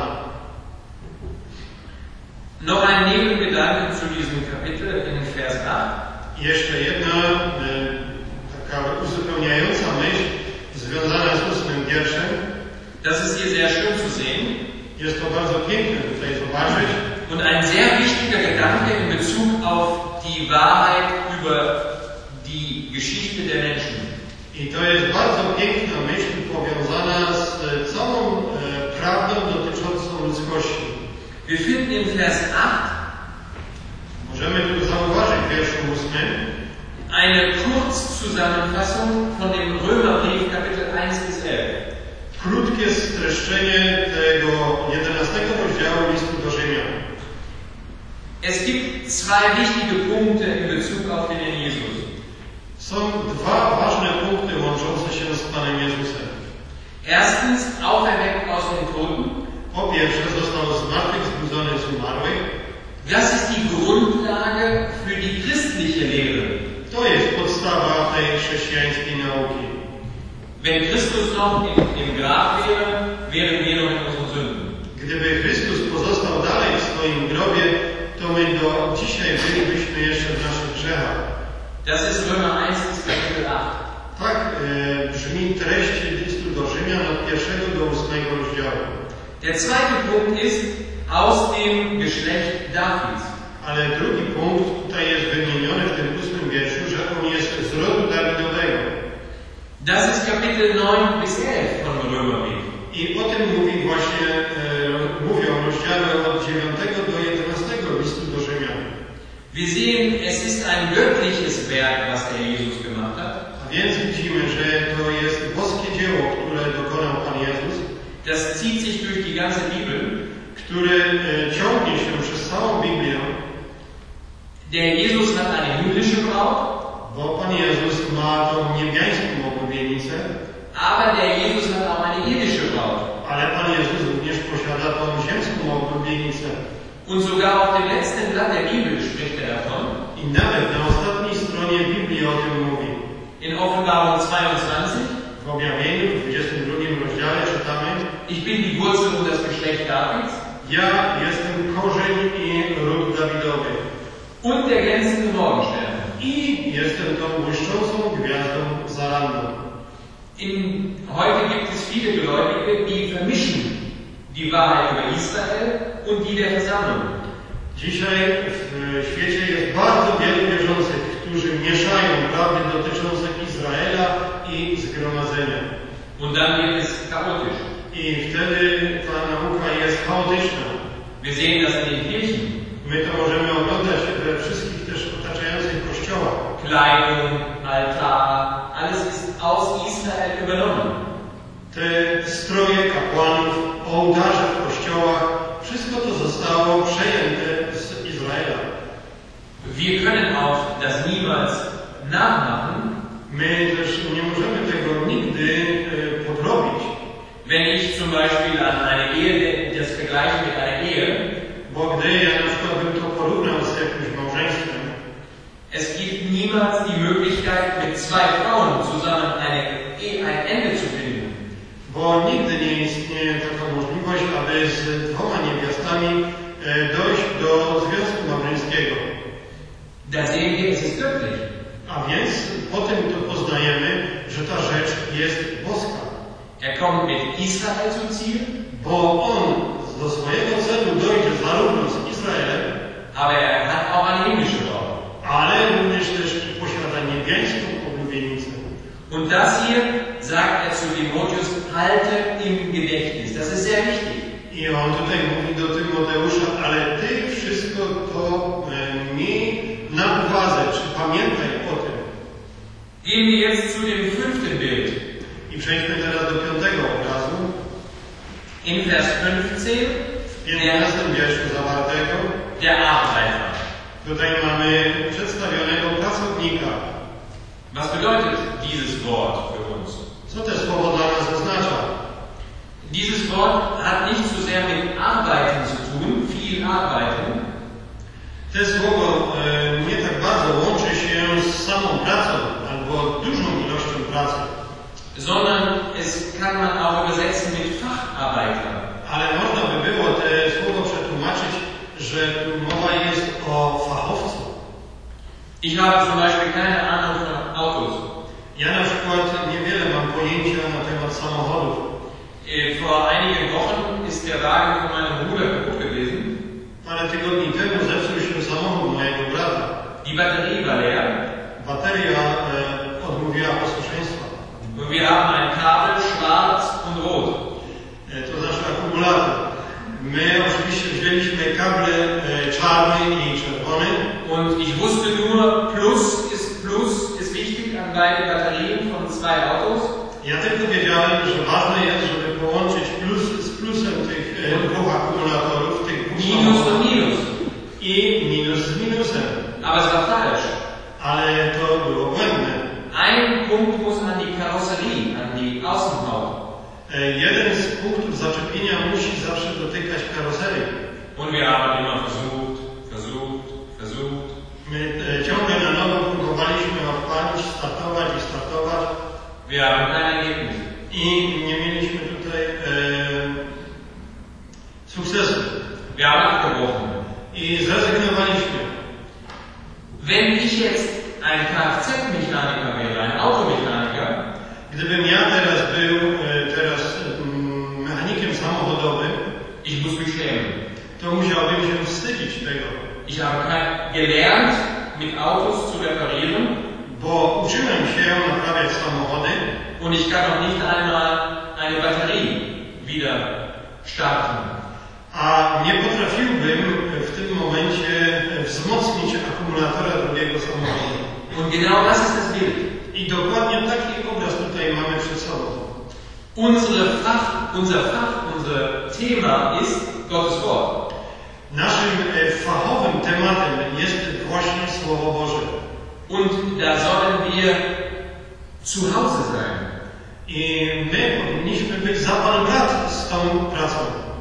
Noch ein Nebengedanke zu diesem Kapitel in Vers acht. I jeszcze jedna e, taka uzupełniająca myśl związana z ósmym wierszem. Das ist hier sehr schön zu sehen Jest to bardzo piękne tutaj zobaczyć. und ein sehr wichtiger Gedanke in Bezug auf die Wahrheit über die Geschichte der Menschen. I to jest bardzo piękna myśl powiązana z e, całą e, prawdą dotyczącą ludzkości. Wir finden in Vers acht Możemy tu zauważyć w wierszu ósmym eine Kurzzusammenfassung von dem Römerbrief Kapitel eins bis elf. krótkie streszczenie tego jedenastego rozdziału listu do Rzymian. Es gibt zwei wichtige Punkte in Bezug auf den Herrn Jesus. Są dwa ważne punkty łączące się z Panem Jezusem. Erstens, auferweckt aus den Toten. Po pierwsze, został zmartwychwzbudzony z umarłych. Das ist die Grundlage für die christliche Lehre. To jest podstawa tej chrześcijańskiej nauki. Wenn Christus noch im, im Grab wäre, wären wir noch in unseren Sünden. Gdyby Chrystus pozostał dalej w swoim grobie, to my do dzisiaj bylibyśmy jeszcze w naszych grzechach. Das ist Römer eins bis Kapitel acht. Tak e, brzmi treść listu do Rzymian od pierwszego do ósmego rozdziału. Der zweite Punkt ist aus dem Geschlecht Davids. Ale drugi punkt tutaj jest wymieniony w tym ósmym wierszu, że on jest z rodu Dawidowego. Das ist Kapitel neun bis elf von Römerbrief. I o tym mówi właśnie, e, mówią rozdziały od dziewiątego do jedenastego listu do Rzymian. Wir sehen, es ist ein göttliches Werk, was der Jesus gemacht hat. A więc widzimy, że to jest boskie dzieło, które dokonał Pan Jezus, Das zieht sich durch die ganze Bibel. które e, ciągnie się przez całą Biblię, Der Jesus hat eine himmlische Braut, bo Pan Jezus ma tą niebiańską oblubienicę, aber der Jesus hat auch eine irdische Braut. ale Pan Jezus również posiada tą ziemską oblubienicę. Und sogar auf dem letzten Blatt der Bibel spricht er davon. I nawet na ostatniej stronie Biblii o tym mówi. In Offenbarung zweiundzwanzig. W objawieniu, w dwudziestym drugim rozdziale czytamy: Ich bin die Wurzel und das Geschlecht Davids. Ja jestem korzeń i ród Dawidowy. Und der glänzende Morgenstern. I jestem tą błyszczącą gwiazdą Zalandu. In, heute gibt es viele Gläubige, die vermischen die Wahrheit über Israel und die der Versammlung. Dzisiaj w świecie jest bardzo wielu wierzących, którzy mieszają prawdy dotyczące Izraela i zgromadzenia. Und dann wird es chaotisch. I wtedy ta nauka jest chaotyczna. Wir sehen das in den Kirchen. My to możemy oglądać we wszystkich też otaczających kościołach. Kleidung, Altar, alles ist aus Israel übernommen. Te stroje kapłanów, ołtarze w kościołach, wszystko to zostało przejęte z Izraela. Wir können auch das niemals nachmachen. My też nie możemy tego nigdy e, podrobić. Wenn ich zum Beispiel an eine Ehe, das vergleiche mit einer Ehe, Bo gdy ja na przykład bym to porównał z jakimś małżeństwem, es gibt niemals die Möglichkeit, mit zwei Frauen zusammen eine, ein Ende zu finden. bo nigdy nie istnieje taka możliwość, aby z dwoma niewiastami e, dojść do związku małżeńskiego. Da sehen wir, es ist göttlich. A więc po tym to poznajemy, że ta rzecz jest boska. Er kommt mit Israel zum Ziel, Bo on do swojego celu dojdzie zarówno z Izraelem, aber er hat auch eine himmlische Braut. ale również też posiada niebiańską oblubienicę. Und das hier sagt er zu Timotheus, halte im Gedächtnis. Das ist sehr wichtig. I on tutaj mówi do Tymoteusza, ale ty wszystko to e, miej na uwadze, czy pamiętaj o tym. Gehen wir jetzt zu dem fünften Bild. I przejdźmy teraz do piątego obrazu. In Vers fünfzehn, W piętnastym wierszu zawartego. der Arbeiter. Tutaj mamy przedstawionego pracownika. Was bedeutet dieses Wort für uns? Co te słowo dla nas oznacza? Dieses Wort hat nicht so sehr mit Arbeiten zu tun, viel Arbeiten, Te słowo e, nie tak bardzo łączy się z samą pracą albo dużą ilością pracy, sondern es kann man auch übersetzen mit Facharbeiter. ale można by było te słowo przetłumaczyć, że tu mowa jest o fachowcu. Ich habe zum Beispiel keine Ahnung von Autos. Ja na przykład niewiele mam pojęcia na temat samochodów. Äh, Vor einigen Wochen ist der Wagen von meinem Bruder kaputt gewesen. Parę tygodni temu zepsuł się samochód mojego brata. Die Batterie war leer Bateria e, odmówiła posłuszeństwa. und wir haben ein Kabel schwarz und rot. E, to znaczy akumulator. My oczywiście wzięliśmy kable e, czarny i czerwony. Und ich wusste nur, Plus ist Plus ist wichtig an beide Batterien von zwei Autos. Ja tylko wiedziałem, że ważne jest, żeby połączyć plus z plusem tych e, dwóch akumulatorów, tych dwóch Minus und samochodów Minus. i minus z minusem. Aber es war falsch. Ale to było błędne. Ein Punkt muss an die Karosserie, an die Außenhaut. E, jeden z punktów zaczepienia musi zawsze dotykać karoserii. Und wir haben immer versucht, versucht, versucht. My e, ciągle na nowo próbowaliśmy odpalić, startować i startować Wir haben kein Ergebnis. i nie mieliśmy tutaj e, sukcesu. Wir haben abgebrochen. I zrezygnowaliśmy. Wenn ich jetzt ein Kfz-Mechaniker wäre, ein Automechaniker, Gdybym ja teraz był e, teraz mm, mechanikiem samochodowym, ich muss mich schämen. to musiałbym się wstydzić tego, Ich habe kein- gelernt, mit Autos zu reparieren bo uczyłem się naprawiać samochody, und ich kann noch nicht einmal eine Batterie wieder starten. a nie potrafiłbym w tym momencie wzmocnić akumulatora drugiego samochodu. Und genau das ist das Bild. I dokładnie taki obraz tutaj mamy przed sobą. Unsere Fach, unser Fach, unser Thema ist Gottes Wort. Naszym e, fachowym tematem jest właśnie Słowo Boże. Und da sollen wir zu Hause sein. I my powinniśmy być za Pan brat z tą pracą.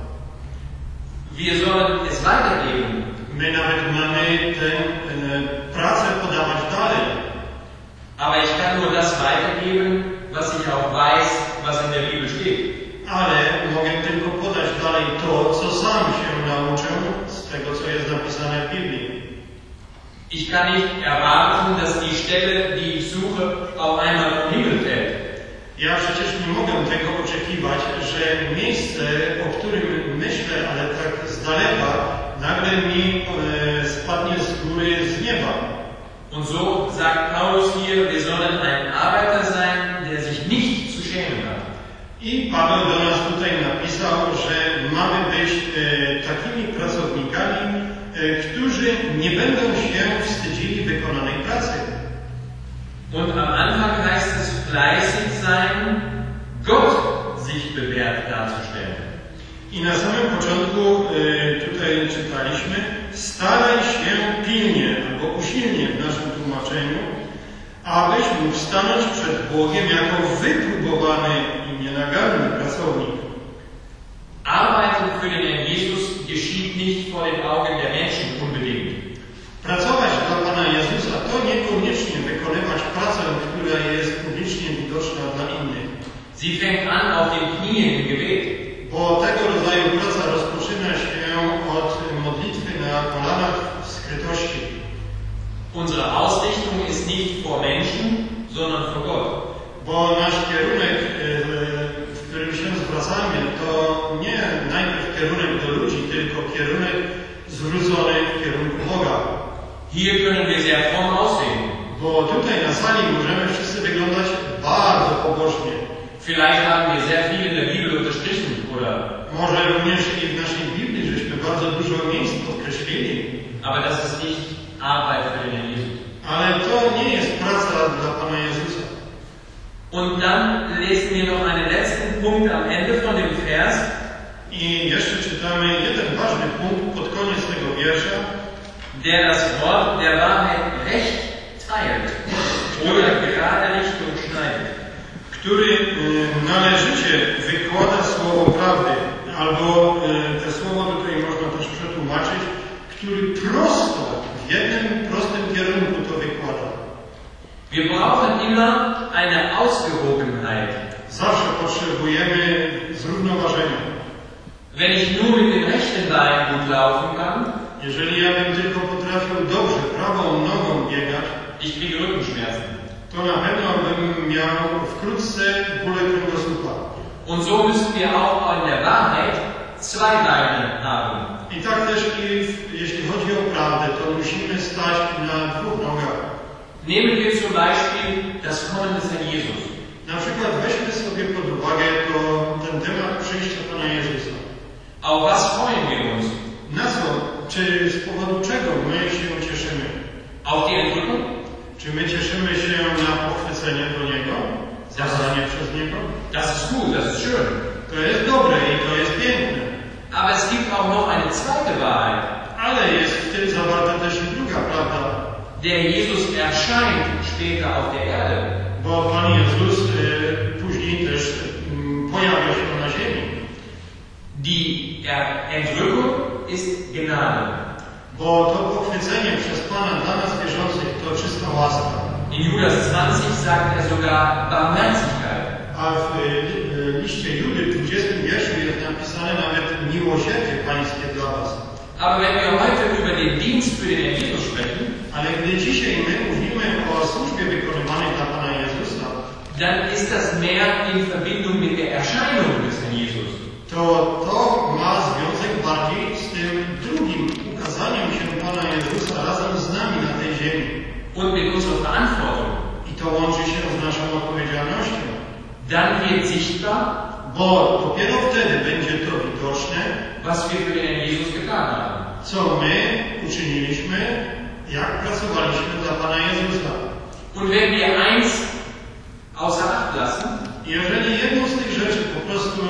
Wir sollen es weitergeben. My nawet mamy tę e, pracę podawać dalej. Aber ich kann nur das weitergeben, was ich auch weiß, was in der Bibel steht. Ale mogę tylko podać dalej to, co sam się nauczę z tego, co jest napisane w Biblii. Ich kann nicht erwarten, dass die Stelle, die ich suche, auf einmal vom Himmel fällt. Ja przecież nie mogę tego oczekiwać, że miejsce, o którym myślę, ale tak z daleka, nagle mi e, spadnie z góry, z nieba. Und so sagt Paulus hier, wir sollen ein Arbeiter sein, der sich nicht zu schämen hat. I Paweł do nas tutaj napisał, że mamy być e, takimi pracownikami, e, którzy nie będą się wstydzili wykonanej pracy. Und am Anfang heißt es fleißig sein, Gott sich bewährt darzustellen. I na samym początku e, tutaj czytaliśmy, staraj się pilnie albo usilnie w naszym tłumaczeniu, abyś mógł stanąć przed Bogiem jako wypróbowany i nienaganny pracownik. Arbeiten für den Herrn Jesus geschieht nicht vor den Augen der Menschen unbedingt. Pracować dla Pana Jezusa to niekoniecznie wykonywać pracę, która jest publicznie widoczna dla innych. Sie fängt an auf den Knien im Gebet. Bo tego rodzaju praca rozpoczyna się od modlitwy na kolanach w skrytości. Unsere Ausrichtung ist nicht vor Menschen, sondern vor Gott. Bo nasz kierunek, w którym się zwracamy, to nie najpierw kierunek do ludzi, tylko kierunek zwrócony w kierunku Boga. Hier können wir sehr fromm aussehen. Bo tutaj na sali możemy wszyscy wyglądać bardzo pobożnie. Vielleicht haben wir sehr viel in der Bibel unterstrichen oder Może również i w naszej Biblii żeśmy bardzo dużo miejsc podkreślili. Aber das ist nicht Arbeit für den Herrn Jesus. Ale to nie jest praca dla Pana Jezusa. Und dann lesen wir noch einen letzten Punkt am Ende von dem Vers. I jeszcze czytamy jeden ważny punkt pod koniec tego wiersza, der das Wort der Wahrheit recht teilt oder gerade nicht durchschneidet. który y, należycie wykłada słowo prawdy, albo y, te słowo tutaj można też przetłumaczyć, który prosto, w jednym prostym kierunku to wykłada. Wir brauchen immer eine Ausgewogenheit. Zawsze potrzebujemy zrównoważenia. Wenn ich nur mit dem rechten Bein gut laufen kann, Jeżeli ja bym tylko potrafił dobrze prawą nogą biegać, ich kriege Rückenschmerzen. to na pewno bym miał wkrótce bóle kręgosłupa. Und so müssen wir auch in der Wahrheit zwei Beine haben. I tak też i w, jeśli chodzi o prawdę, to musimy stać na dwóch nogach. Nehmen wir zum Beispiel das Kommen des Herrn Jesus. Na przykład weźmy sobie pod uwagę to, ten temat przyjścia Pana Jezusa. Auf was freuen wir uns? Na co, czy z powodu czego my się cieszymy? Auf die Entrückung? Czy my cieszymy się na pochwycenie do Niego? Zazanie przez Niego? Das ist gut, das ist schön. To jest dobre i to jest piękne. Aber es gibt auch noch eine zweite Wahrheit. Ale jest w tym zawarta też i druga prawda. Der Jesus erscheint später auf der Erde. Bo Pan Jezus y, później też y, pojawia się na ziemi. Die Entrückung ist Gnade. Bo to pochwycenie przez Pana dla nas wierzących to czysta łaska. In Judas zwanzig sagt er sogar Barmherzigkeit. A w y, liście Judy w dwudziestym wierszu jest napisane nawet miłosierdzie Pańskie dla was. Aber wenn wir heute über den Dienst für den Herrn Jesus sprechen, Ale gdy dzisiaj my mówimy o służbie wykonywanej dla Pana Jezusa, dann ist das mehr in Verbindung mit der Erscheinung des Herrn Jesus. to to ma związek bardziej z tym drugim ukazaniem się Pana Jezusa razem z nami na tej ziemi. Und mit unserer Verantwortung. I to łączy się z naszą odpowiedzialnością. Dann wird sichtbar, Bo dopiero wtedy będzie to widoczne, was wir für den Herrn Jesus getan haben. co my uczyniliśmy, jak pracowaliśmy dla Pana Jezusa. Und wenn wir eins außer Acht lassen, Jeżeli jedną z tych rzeczy po prostu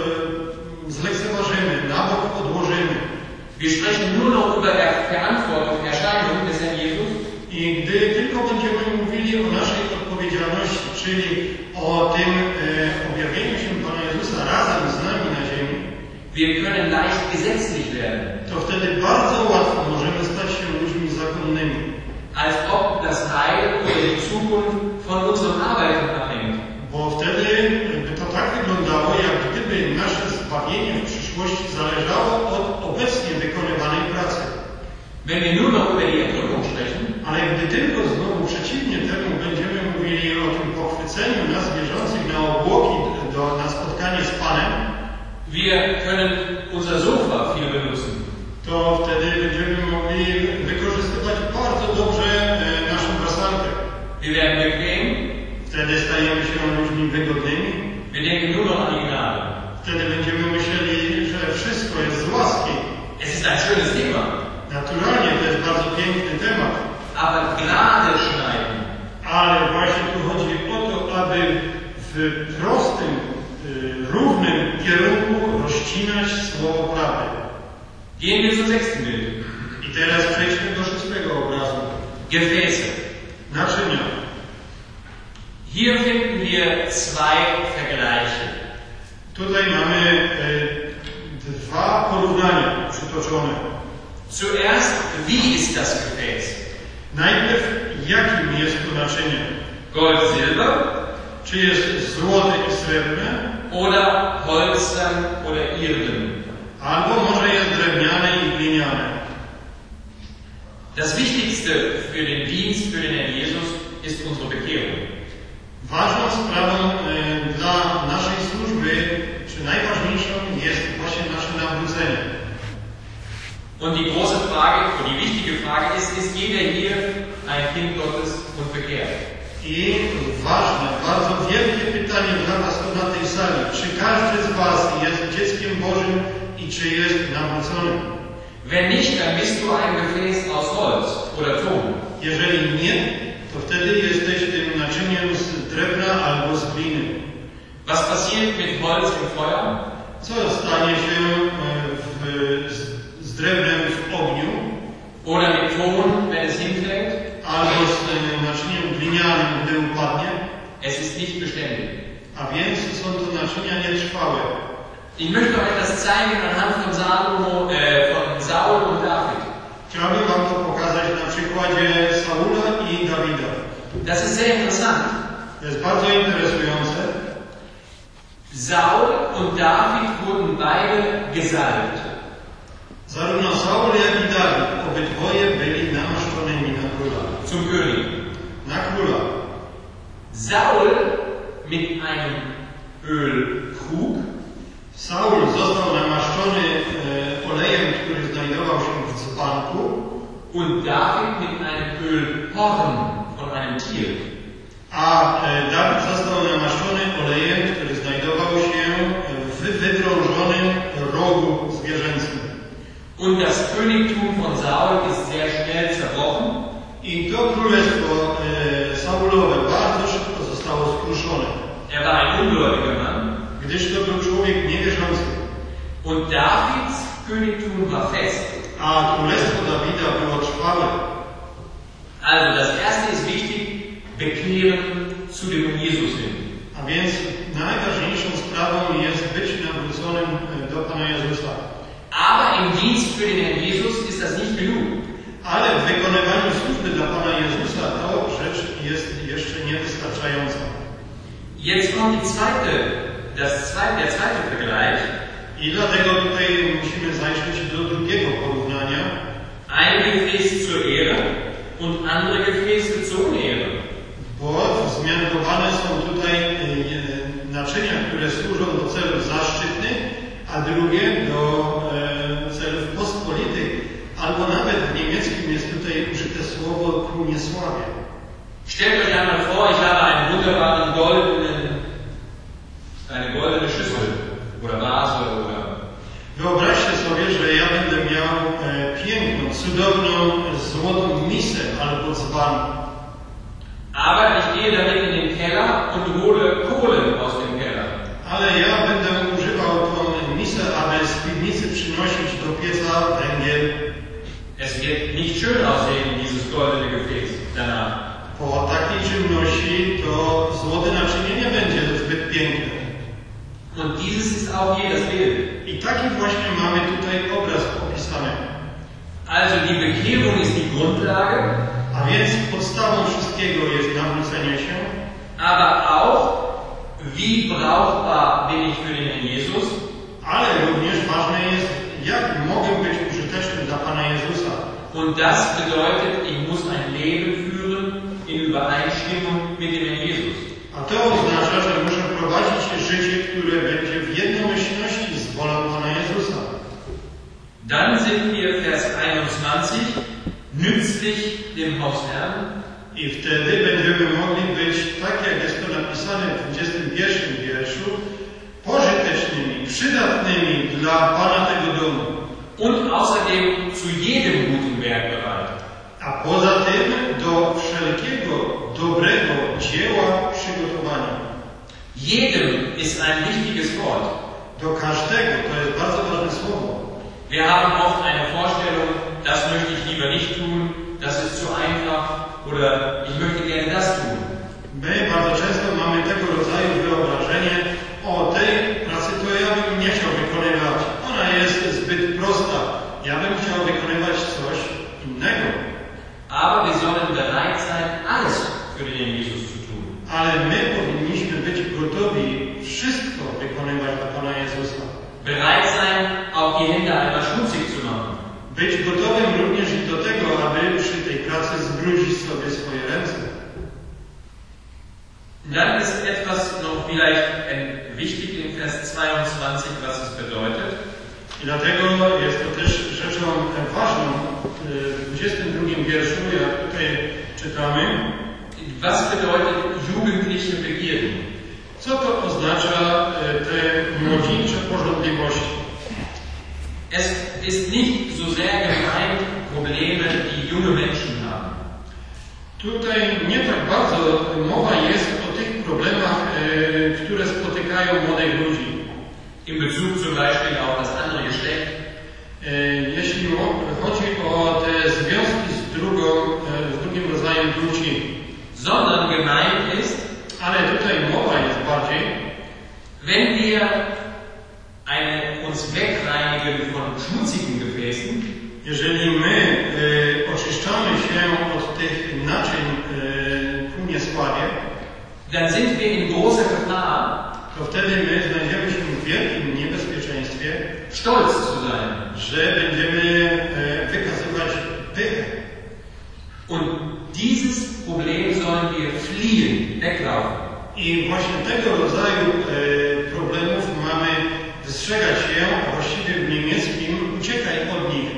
e, zlekceważymy, na bok odłożymy, wir sprechen nur noch über der Verantwortung, Erscheinung des Herrn Jesus, i gdy tylko będziemy mówili o naszej odpowiedzialności, czyli o tym e, objawieniu się Pana Jezusa razem z nami na ziemi, wir können leicht gesetzlich werden, to wtedy bardzo łatwo możemy stać się ludźmi zakonnymi. als ob das Heil oder die Zukunft von unserem Arbeiten abhängt. Bo wtedy by to tak wyglądało, jak gdyby nasze zbawienie w przyszłości zależało od obecnie wykonywanej pracy. Wenn wir nur noch über die Entrückung sprechen, Ale gdy tylko znowu przeciwnie temu będziemy mówili o tym pochwyceniu nas wierzących na obłoki do, na spotkanie z Panem, wir können unser Sofa viel benutzen. to wtedy będziemy mogli wykorzystywać bardzo dobrze e, naszą wersalkę. Wir werden bequem, Wtedy stajemy się ludźmi wygodnymi. wir denken nur noch an die Gnade. Wtedy będziemy myśleli, że wszystko jest z łaski. Es ist ein schönes Thema, Naturalnie to jest bardzo piękny temat. aber gerade schneiden, Ale właśnie tu chodzi o to, aby w prostym, y, równym kierunku rozcinać słowo prawdy. gehen wir zum sechsten Bild. I teraz przejdźmy do szóstego obrazu. Gefäße. Naczynia. Hier finden wir zwei Vergleiche. Tutaj mamy y, dwa porównania przytoczone. Zuerst, wie ist das Gefäß? Najpierw, jakim jest to naczynie? Gold, Silber Czy jest złote i srebrne? oder Holzern oder Irden? Albo może jest drewniane i gliniane. Das Wichtigste für den Dienst für den Herrn Jesus ist unsere Bekehrung. Ważną sprawą y, dla naszej służby, czy najważniejszą, jest właśnie nasze nawrócenie. Und die große Frage, und die wichtige Frage ist, ist jeder hier ein Kind Gottes und bekehrt? I ważne, bardzo wielkie pytanie dla nas tu na tej sali. Czy każdy z Was jest dzieckiem Bożym i czy jest nawrócony. Wenn nicht, dann bist du ein Gefäß aus Holz oder Ton. Jeżeli nie, to wtedy jesteś tym naczyniem z drewna albo z gliny. Was passiert mit Holz im Feuer? Co stanie się w, z, z drewnem w ogniu? Oder mit Ton, wenn es hinfällt? Albo z naczyniem glinianym, gdy upadnie? Es ist nicht beständig. A więc są to naczynia nietrwałe. Ich möchte euch das zeigen anhand von, Salomo, äh, von Saul und David. Chciałbym wam to pokazać na przykładzie Saula i Dawida. Das ist sehr interessant. To jest bardzo interesujące. Saul und David wurden beide gesalbt. Zarówno Saul, jak i Dawid, obydwoje byli namaszczonymi na króla. Zum König. Na króla. Saul mit einem Ölkrug. Saul został namaszczony e, olejem, który znajdował się w dzbanku. Und David mit einem Ölhorn von einem Tier. A e, Dawid został namaszczony olejem, który znajdował się w wydrążonym rogu zwierzęcym. Und das Königtum von Saul ist sehr schnell zerbrochen. I to królestwo e, Saulowe bardzo szybko zostało skruszone. Er war ein ungläubiger Mann. Gdyż to był człowiek niewierzący. Und Davids Königtum war fest. A królestwo Dawida było trwałe. Also das erste ist wichtig, bekehren zu dem Jesus hin. A więc najważniejszą sprawą jest być nawróconym do Pana Jezusa. Aber im Dienst für den Herrn Jesus ist das nicht genug. Ale w wykonywaniu służby dla Pana Jezusa to rzecz jest jeszcze niewystarczająca. Jetzt kommt die zweite, das zweite, der zweite Vergleich. I dlatego tutaj musimy zajrzeć do drugiego porównania. Ein Gefäß zur Ehre und andere Gefäße zur Unehre. Bo wzmiankowane są tutaj naczynia, które służą do celów zaszczytnych, a drugie do e, celów pospolitych, albo nawet w niemieckim jest tutaj użyte słowo ku niesławie. Stellt euch einmal vor, ich habe einen wunderbaren goldenen, eine goldene Schüssel oder Vase oder. Wyobraźcie sobie, że ja będę miał e, piękną, cudowną, złotą misę albo dzban. Aber ich gehe damit in den Keller und hole Kohlen aus dem Keller. Ale ja będę używał tą misę, aby z piwnicy przynosić do pieca węgiel. Es wird nicht schön aussehen, dieses goldene Gefäß danach. Po takiej czynności to złote naczynie nie będzie zbyt piękne. Und dieses ist auch hier das Bild. I taki właśnie mamy tutaj obraz opisany. Also die Bekehrung ist die Grundlage. A więc podstawą wszystkiego jest nawrócenie się. Aber auch, wie brauchbar bin ich für den Herrn Jesus? Ale również ważne jest, jak mogę być użyteczny dla Pana Jezusa. Und das bedeutet, ich muss ein Leben führen in Übereinstimmung mit dem Herrn Jesus. A to oznacza, że muszę prowadzić życie, które będzie w jednomyślności z wolą Pana Jezusa. Dann sind wir Vers einundzwanzig, nützlich dem Hausherrn. I wtedy będziemy mogli być, tak jak jest to napisane w dwudziestym pierwszym wierszu, pożytecznymi, przydatnymi dla Pana tego domu. Und außerdem zu jedem guten Werk bereit. A poza tym do wszelkiego dobrego dzieła przygotowania. Jedem ist ein wichtiges Wort. Do każdego, to jest bardzo ważne słowo. Wir haben oft eine Vorstellung, das möchte ich lieber nicht tun, das ist zu einfach oder ich möchte gerne das tun. My bardzo często mamy tego rodzaju wyobrażenie, o tej pracy to ja bym nie chciał wykonywać. Ona jest zbyt prosta. Ja bym chciał wykonywać coś innego. Aber wir sollen bereit sein, alles für den Herrn Jesus zu tun. Ale my powinniśmy być gotowi wszystko wykonywać dla Pana Jezusa. Bereit sein, auch die Hände einmal schmutzig zu machen. Być gotowym również i do tego, aby przy tej pracy zbrudzić sobie swoje ręce. Dann ist etwas noch vielleicht wichtig in Vers zweiundzwanzig, was es bedeutet. I dlatego jest to też rzeczą ważną w dwudziestym drugim wierszu, jak tutaj czytamy. Was bedeutet jugendliche Begierden? Co to oznacza te młodzieńcze pożądliwości? ist nicht so sehr gemeint Probleme, die junge Menschen haben. Tutaj nie tak bardzo mowa jest o tych problemach, e, które spotykają młodych ludzi. In Bezug zum Beispiel auf das andere Geschlecht. E, jeśli chodzi o te związki z, drugą, e, z drugim rodzajem płci. Sondern gemeint ist, ale tutaj mowa jest bardziej, wenn wir eine, uns wegreinigen von schmutzigen Gefäßen, jeżeli my e, oczyszczamy się od tych naczyń e, ku niesławie, dann sind wir in großer Gefahr, to wtedy my znajdziemy się w wielkim niebezpieczeństwie, stolz zu sein, że będziemy e, wykazywać pychę. Und dieses Problem sollen wir fliehen, weglaufen. I właśnie tego rodzaju e, problemów mamy wystrzegać się, a właściwie w niemieckim uciekaj od nich.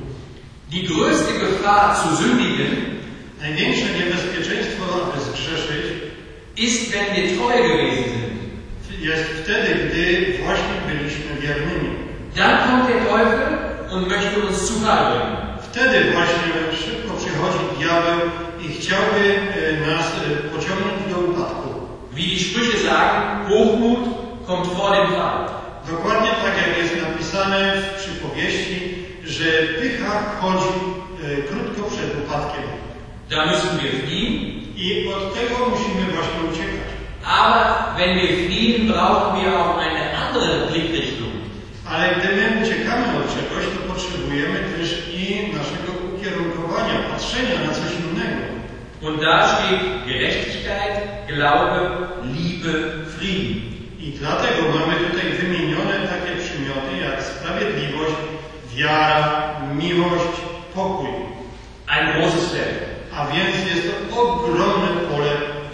Die größte Gefahr zu sündigen Największe niebezpieczeństwo, aby zgrzeszyć, ist, wenn wir treu gewesen sind. Jest wtedy, gdy właśnie byliśmy wiernymi. Dann kommt der Teufel und möchte uns zu Fall bringen. Wtedy właśnie szybko przychodzi diabeł i chciałby nas pociągnąć do upadku. Wie die Sprüche sagen, Hochmut kommt vor dem Fall. Dokładnie tak jak jest napisane w przypowieści, że pycha chodzi e, krótko przed upadkiem. Da müssen wir fliehen. I od tego musimy właśnie uciekać. Aber wenn wir fliehen, brauchen wir auch eine andere Blickrichtung. Ale gdy my uciekamy od czegoś, to potrzebujemy też i naszego ukierunkowania, patrzenia na coś innego. Und da steht Gerechtigkeit, Glaube, Liebe, Frieden. I dlatego mamy tutaj wymienione takie przymioty jak sprawiedliwość, wiara, miłość, pokój. Ein großes Feld. A więc jest to ogromne pole.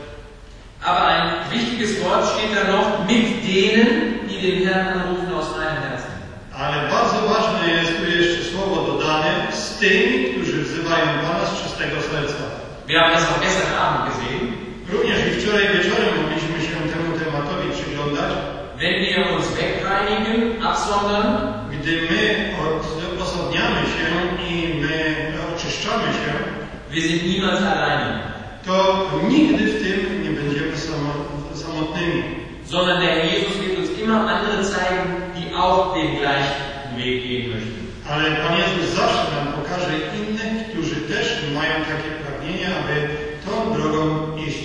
Aber ein wichtiges Wort steht da noch, mit denen, die den Herrn anrufen aus reinem Herzen. Ale bardzo ważne jest tu jeszcze słowo dodane, z tymi, którzy wzywają Pana z czystego serca. Wir haben das auch gestern Abend gesehen. Również i wczoraj wieczorem mogliśmy się temu tematowi przyglądać. Wenn wir uns wegreinigen, absondern, Gdy my odosobniamy się i my oczyszczamy się, wir sind niemals alleine. to nigdy w tym nie będziemy samotnymi. Sondern der Jesus wird uns immer andere zeigen, die auch den gleichen Weg gehen möchten. Ale Pan Jezus zawsze nam pokaże innych, którzy też mają takie pragnienie, aby tą drogą iść.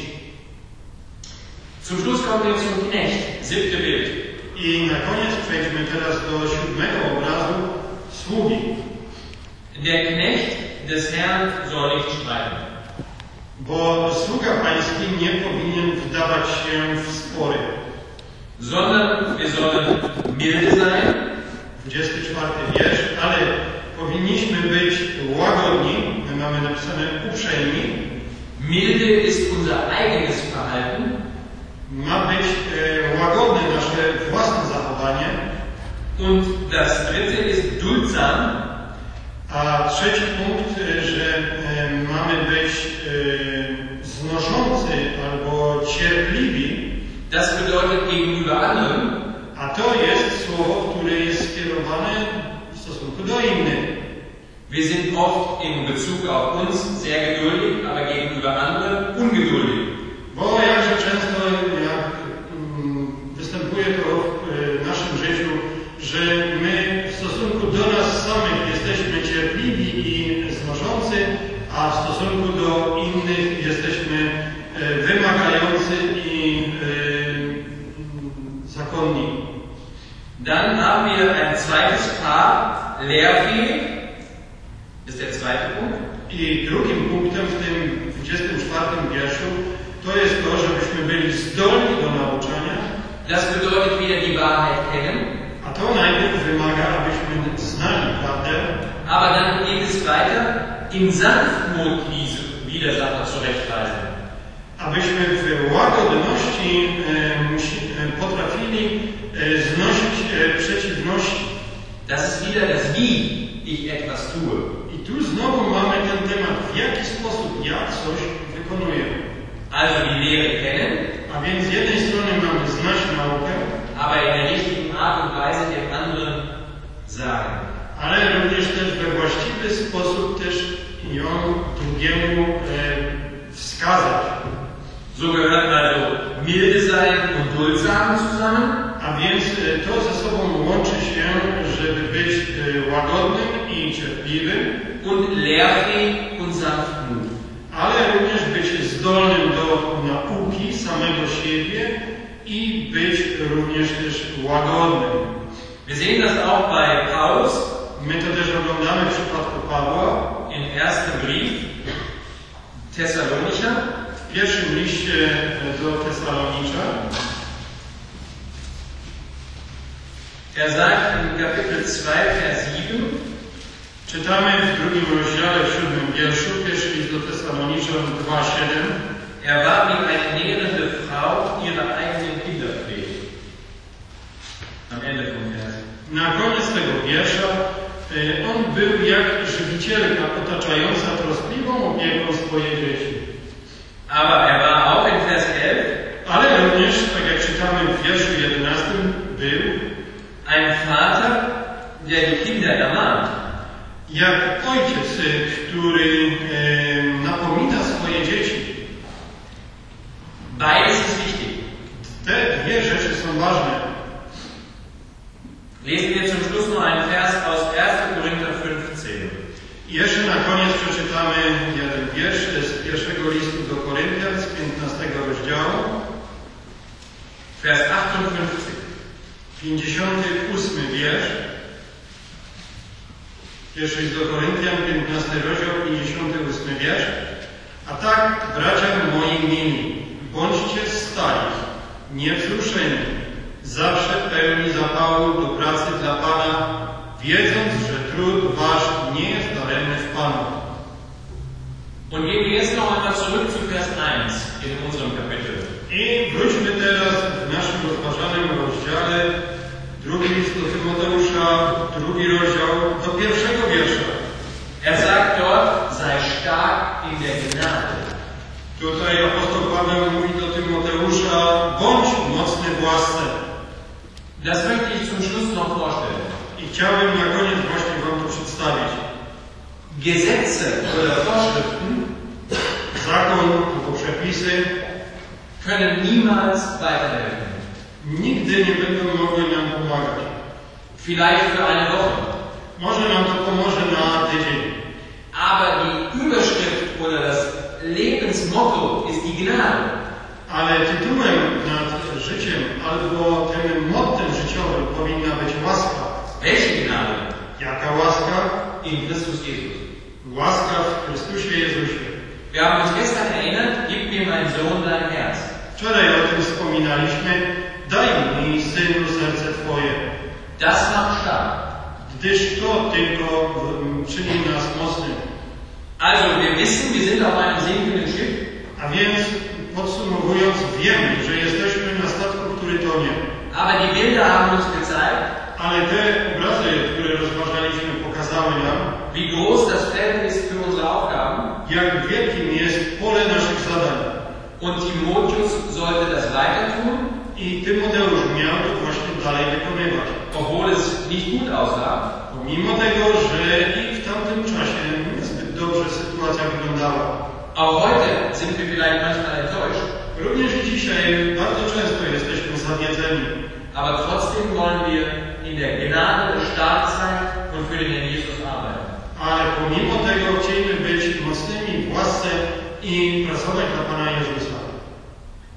Zum Schluss kommen wir zum Knecht, siebte Bild. I na koniec przejdźmy teraz do siódmego obrazu sługi. Der Knecht des Herrn soll nicht streiten. Bo sługa pański nie powinien wdawać się w spory. Sondern wir sollen milde sein. dwudziesty czwarty wiersz, ale powinniśmy być łagodni, my mamy napisane uprzejmi. Milde ist unser eigenes Verhalten. Ma być e, łagodne nasze własne zachowanie. Und das dritte ist duldsam. A trzeci punkt, e, że e, mamy być e, znoszący albo cierpliwi. Das bedeutet gegenüber anderen. A to jest słowo, które jest skierowane w stosunku do innych. Wir sind oft in Bezug auf uns sehr geduldig, aber gegenüber anderen ungeduldig. Bo jakże często jak, mm, występuje to w naszym życiu, że my w stosunku do nas samych jesteśmy cierpliwi i znoszący, a w stosunku do innych jesteśmy e, wymagający i e, zakonni. Dann haben wir ein zweites Paar, lehrfähig. Das ist der zweite Punkt. I drugim punktem w tym dwudziestym czwartym wierszu to jest to, żebyśmy byli zdolni do nauczania. Das bedeutet wieder die Wahrheit kennen. A to najpierw wymaga, abyśmy znali prawdę. Aber dann geht es weiter, in Sanftmut diese Widersacher zurechtweisen. Abyśmy w łagodności e, musi, e, potrafili e, znosić e, przeciwności. Das ist wieder das Wie ich etwas tue. I tu znowu mamy ten temat, w jaki sposób ja coś wykonuję. Also die Lehre kennen, A więc z jednej strony mamy znać naukę, aber in der richtigen Art und Weise dem anderen sagen. ale również też we właściwy sposób też ją drugiemu e, wskazać. So gehört also milde sein und duldsam zusammen. A więc e, to ze sobą łączy się, żeby być e, łagodnym i cierpliwym, Und lehrfähig und sanftmut. ale również być zdolnym do nauki samego siebie i być również też łagodnym. Wir sehen das auch bei Paulus My to też oglądamy w przypadku Pawła im ersten Brief Thessalonicher. w pierwszym liście do Tesalonicza. Er sagt in Kapitel zwei, Vers sieben, Czytamy w drugim rozdziale, w siódmym wierszu, pierwszy list do Tesaloniczan dwa siedem. er war wie eine nährende Frau ihre eigenen Kinder pflegt. Am Ende vom Vers. Na koniec tego wiersza y, on był jak żywicielka otaczająca troskliwą opieką swoje dzieci. Aber er war auch in Vers elf Ale również, tak jak czytamy w wierszu jedenastym, był ein Vater, der die Kinder ermahnt. jak ojciec, y, który y, napomina swoje dzieci. Beides ist wichtig. Te dwie rzeczy są ważne. Lesen wir zum Schluss noch einen Vers aus erster Korinther fünfzehn. I jeszcze na koniec przeczytamy jeden wiersz z pierwszego listu do Koryntian, z piętnastego rozdziału, Vers achtundfünfzig. pięćdziesiąty ósmy wiersz. Pierwszy list do Koryntian, piętnasty rozdział, pięćdziesiąty ósmy wiersz. A tak, bracia moi mili, bądźcie stali, niewzruszeni, zawsze pełni zapału do pracy dla Pana, wiedząc, że trud wasz nie jest daremny w Panu. Und gehen wir jetzt noch einmal zurück zu Vers eins in unserem Kapitel. I wróćmy teraz w naszym rozważanym rozdziale, drugi list do Tymoteusza, drugi rozdział, do pierwszego wiersza. Er sagt dort, sei stark in der Gnade. Tutaj apostoł Paweł mówi do Tymoteusza, bądź mocny w łasce. Das möchte ich zum Schluss noch vorstellen. I chciałbym na koniec właśnie wam to przedstawić. Gesetze oder Vorschriften Zakon albo przepisy können niemals weiterhelfen. nigdy nie będą mogły nam pomagać. Vielleicht für eine Woche. Może nam to pomoże na tydzień. Aber die Überschrift oder das Lebensmotto ist die Gnade. Ale tytułem nad życiem albo tym mottem życiowym powinna być łaska. Welche Gnade? Jaka łaska? In Christus Jesus. Łaska w Chrystusie Jezusie. Wir haben uns gestern erinnert, gib mir mein Sohn dein Herz. Wczoraj o tym wspominaliśmy. Daj mi, Synu, serce Twoje. Das macht stark. Gdyż to tylko mm, czyni nas mocnym. Also, wir wissen, wir sind auf einem sinkenden Schiff. A więc, podsumowując, wiemy, że jesteśmy na statku, który tonie. Aber die Bilder haben uns gezeigt, Ale te obrazy, które rozważaliśmy, pokazały nam, wie groß das Feld ist für unsere Aufgaben. jak wielkim jest pole naszych zadań. Und Timotheus sollte das weiter tun, I Tymoteusz miał to właśnie dalej wykonywać. obwohl es nicht gut aussah. Pomimo tego, że i w tamtym czasie niezbyt dobrze sytuacja wyglądała. Auch heute sind wir vielleicht manchmal enttäuscht. Również dzisiaj bardzo często jesteśmy zawiedzeni. Aber trotzdem wollen wir in der Gnade stark sein und für den Herrn Jesus arbeiten. Ale pomimo tego chcielibyśmy być mocnymi w łasce i pracować dla Pana Jezusa.